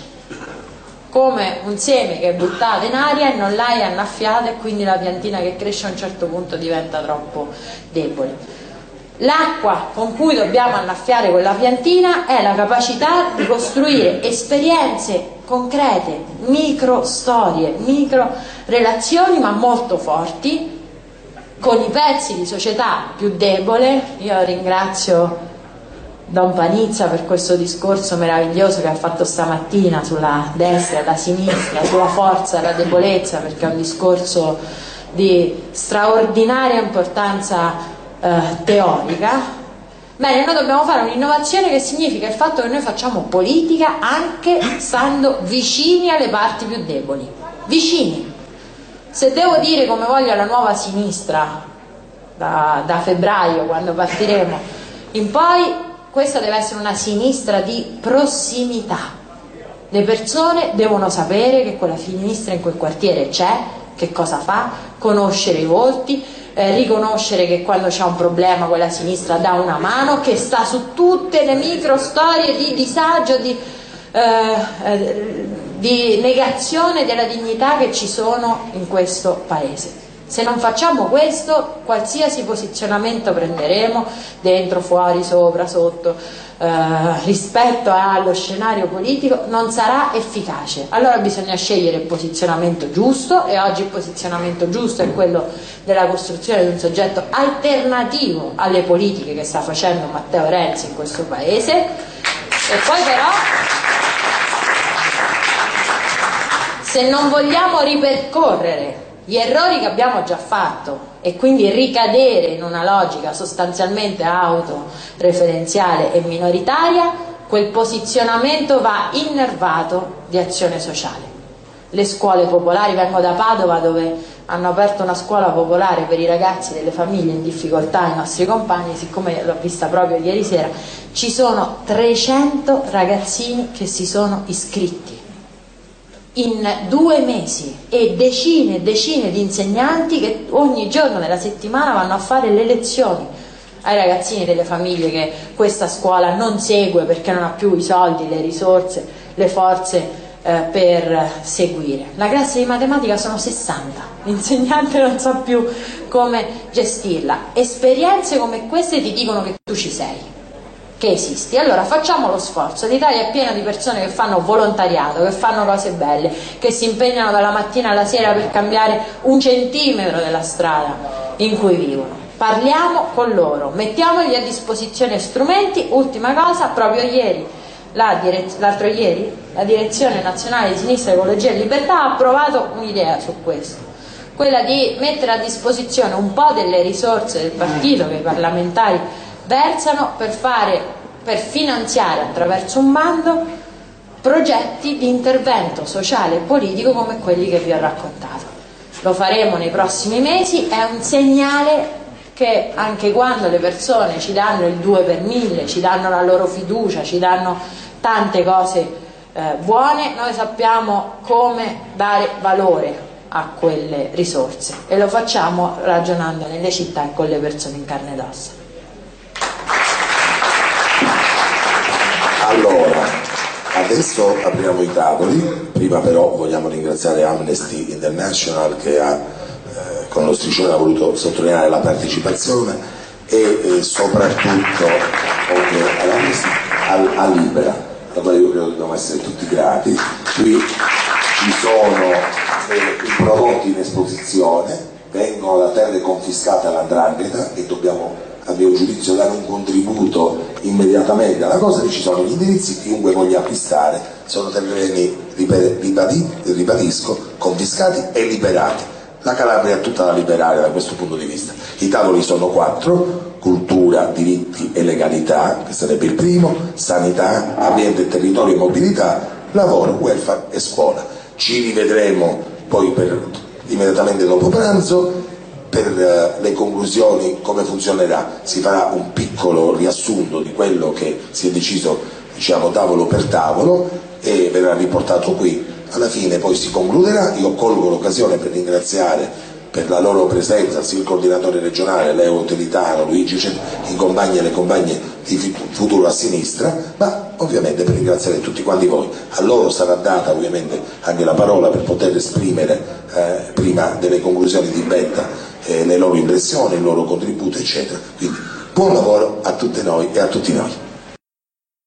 come un seme che è buttato in aria e non l'hai annaffiato, e quindi la piantina che cresce a un certo punto diventa troppo debole. L'acqua con cui dobbiamo annaffiare quella piantina è la capacità di costruire esperienze concrete, micro storie, micro relazioni, ma molto forti, con i pezzi di società più debole. Io ringrazio Don Panizza per questo discorso meraviglioso che ha fatto stamattina sulla destra e la sinistra, sulla forza e la debolezza, perché è un discorso di straordinaria importanza eh, teorica. Bene, noi dobbiamo fare un'innovazione che significa il fatto che noi facciamo politica anche stando vicini alle parti più deboli, vicini. Se devo dire come voglio la nuova sinistra da, da febbraio, quando partiremo in poi, questa deve essere una sinistra di prossimità. Le persone devono sapere che quella sinistra in quel quartiere c'è, che cosa fa, conoscere i volti, eh, riconoscere che quando c'è un problema quella sinistra dà una mano, che sta su tutte le micro storie di disagio, di, eh, eh, di negazione della dignità che ci sono in questo paese. Se non facciamo questo, qualsiasi posizionamento prenderemo, dentro, fuori, sopra, sotto, eh, rispetto allo scenario politico, non sarà efficace. Allora bisogna scegliere il posizionamento giusto, e oggi il posizionamento giusto è quello della costruzione di un soggetto alternativo alle politiche che sta facendo Matteo Renzi in questo paese. E poi però, se non vogliamo ripercorrere gli errori che abbiamo già fatto e quindi ricadere in una logica sostanzialmente autoreferenziale e minoritaria, quel posizionamento va innervato di azione sociale. Le scuole popolari, vengo da Padova dove hanno aperto una scuola popolare per i ragazzi delle famiglie in difficoltà, i nostri compagni, siccome l'ho vista proprio ieri sera, ci sono trecento ragazzini che si sono iscritti in due mesi e decine e decine di insegnanti che ogni giorno della settimana vanno a fare le lezioni ai ragazzini delle famiglie che questa scuola non segue perché non ha più i soldi, le risorse, le forze eh, per seguire. La classe di matematica sono sessanta, l'insegnante non sa più come gestirla. Esperienze come queste ti dicono che tu ci sei, che esisti. Allora facciamo lo sforzo. L'Italia è piena di persone che fanno volontariato, che fanno cose belle, che si impegnano dalla mattina alla sera per cambiare un centimetro della strada in cui vivono. Parliamo con loro, mettiamogli a disposizione strumenti. Ultima cosa, proprio ieri, la direz- l'altro ieri, la Direzione Nazionale di Sinistra, Ecologia e Libertà ha approvato un'idea su questo, quella di mettere a disposizione un po' delle risorse del partito che i parlamentari versano per fare, per finanziare attraverso un bando progetti di intervento sociale e politico come quelli che vi ho raccontato. Lo faremo nei prossimi mesi, è un segnale che anche quando le persone ci danno il due per mille, ci danno la loro fiducia, ci danno tante cose eh, buone, noi sappiamo come dare valore a quelle risorse e lo facciamo ragionando nelle città e con le persone in carne ed ossa. Allora, adesso apriamo i tavoli, prima però vogliamo ringraziare Amnesty International che ha con lo striscione ha voluto sottolineare la partecipazione e eh, soprattutto al, a Libera, da quale io credo che dobbiamo essere tutti grati. Qui ci sono eh, i prodotti in esposizione, vengono da terre confiscate all'Andrangheta e dobbiamo, a mio giudizio, dare un contributo immediatamente alla cosa. Ci sono gli indirizzi, chiunque voglia acquistare, sono terreni, ribadisco, confiscati e liberati. La Calabria è tutta da liberare da questo punto di vista. I tavoli sono quattro: cultura, diritti e legalità, che sarebbe il primo, sanità, ambiente e territorio e mobilità, lavoro, welfare e scuola. Ci rivedremo poi per, immediatamente dopo pranzo per uh, le conclusioni, come funzionerà. Si farà un piccolo riassunto di quello che si è deciso, diciamo, tavolo per tavolo, e verrà riportato qui. Alla fine poi si concluderà. Io colgo l'occasione per ringraziare per la loro presenza sia il coordinatore regionale Leo Telitano, Luigi Cent, i compagni e le compagne di Futuro a Sinistra, ma ovviamente per ringraziare tutti quanti voi. A loro sarà data ovviamente anche la parola per poter esprimere eh, prima delle conclusioni di Betta eh, le loro impressioni, il loro contributo eccetera. Quindi buon lavoro a tutte noi e a tutti noi.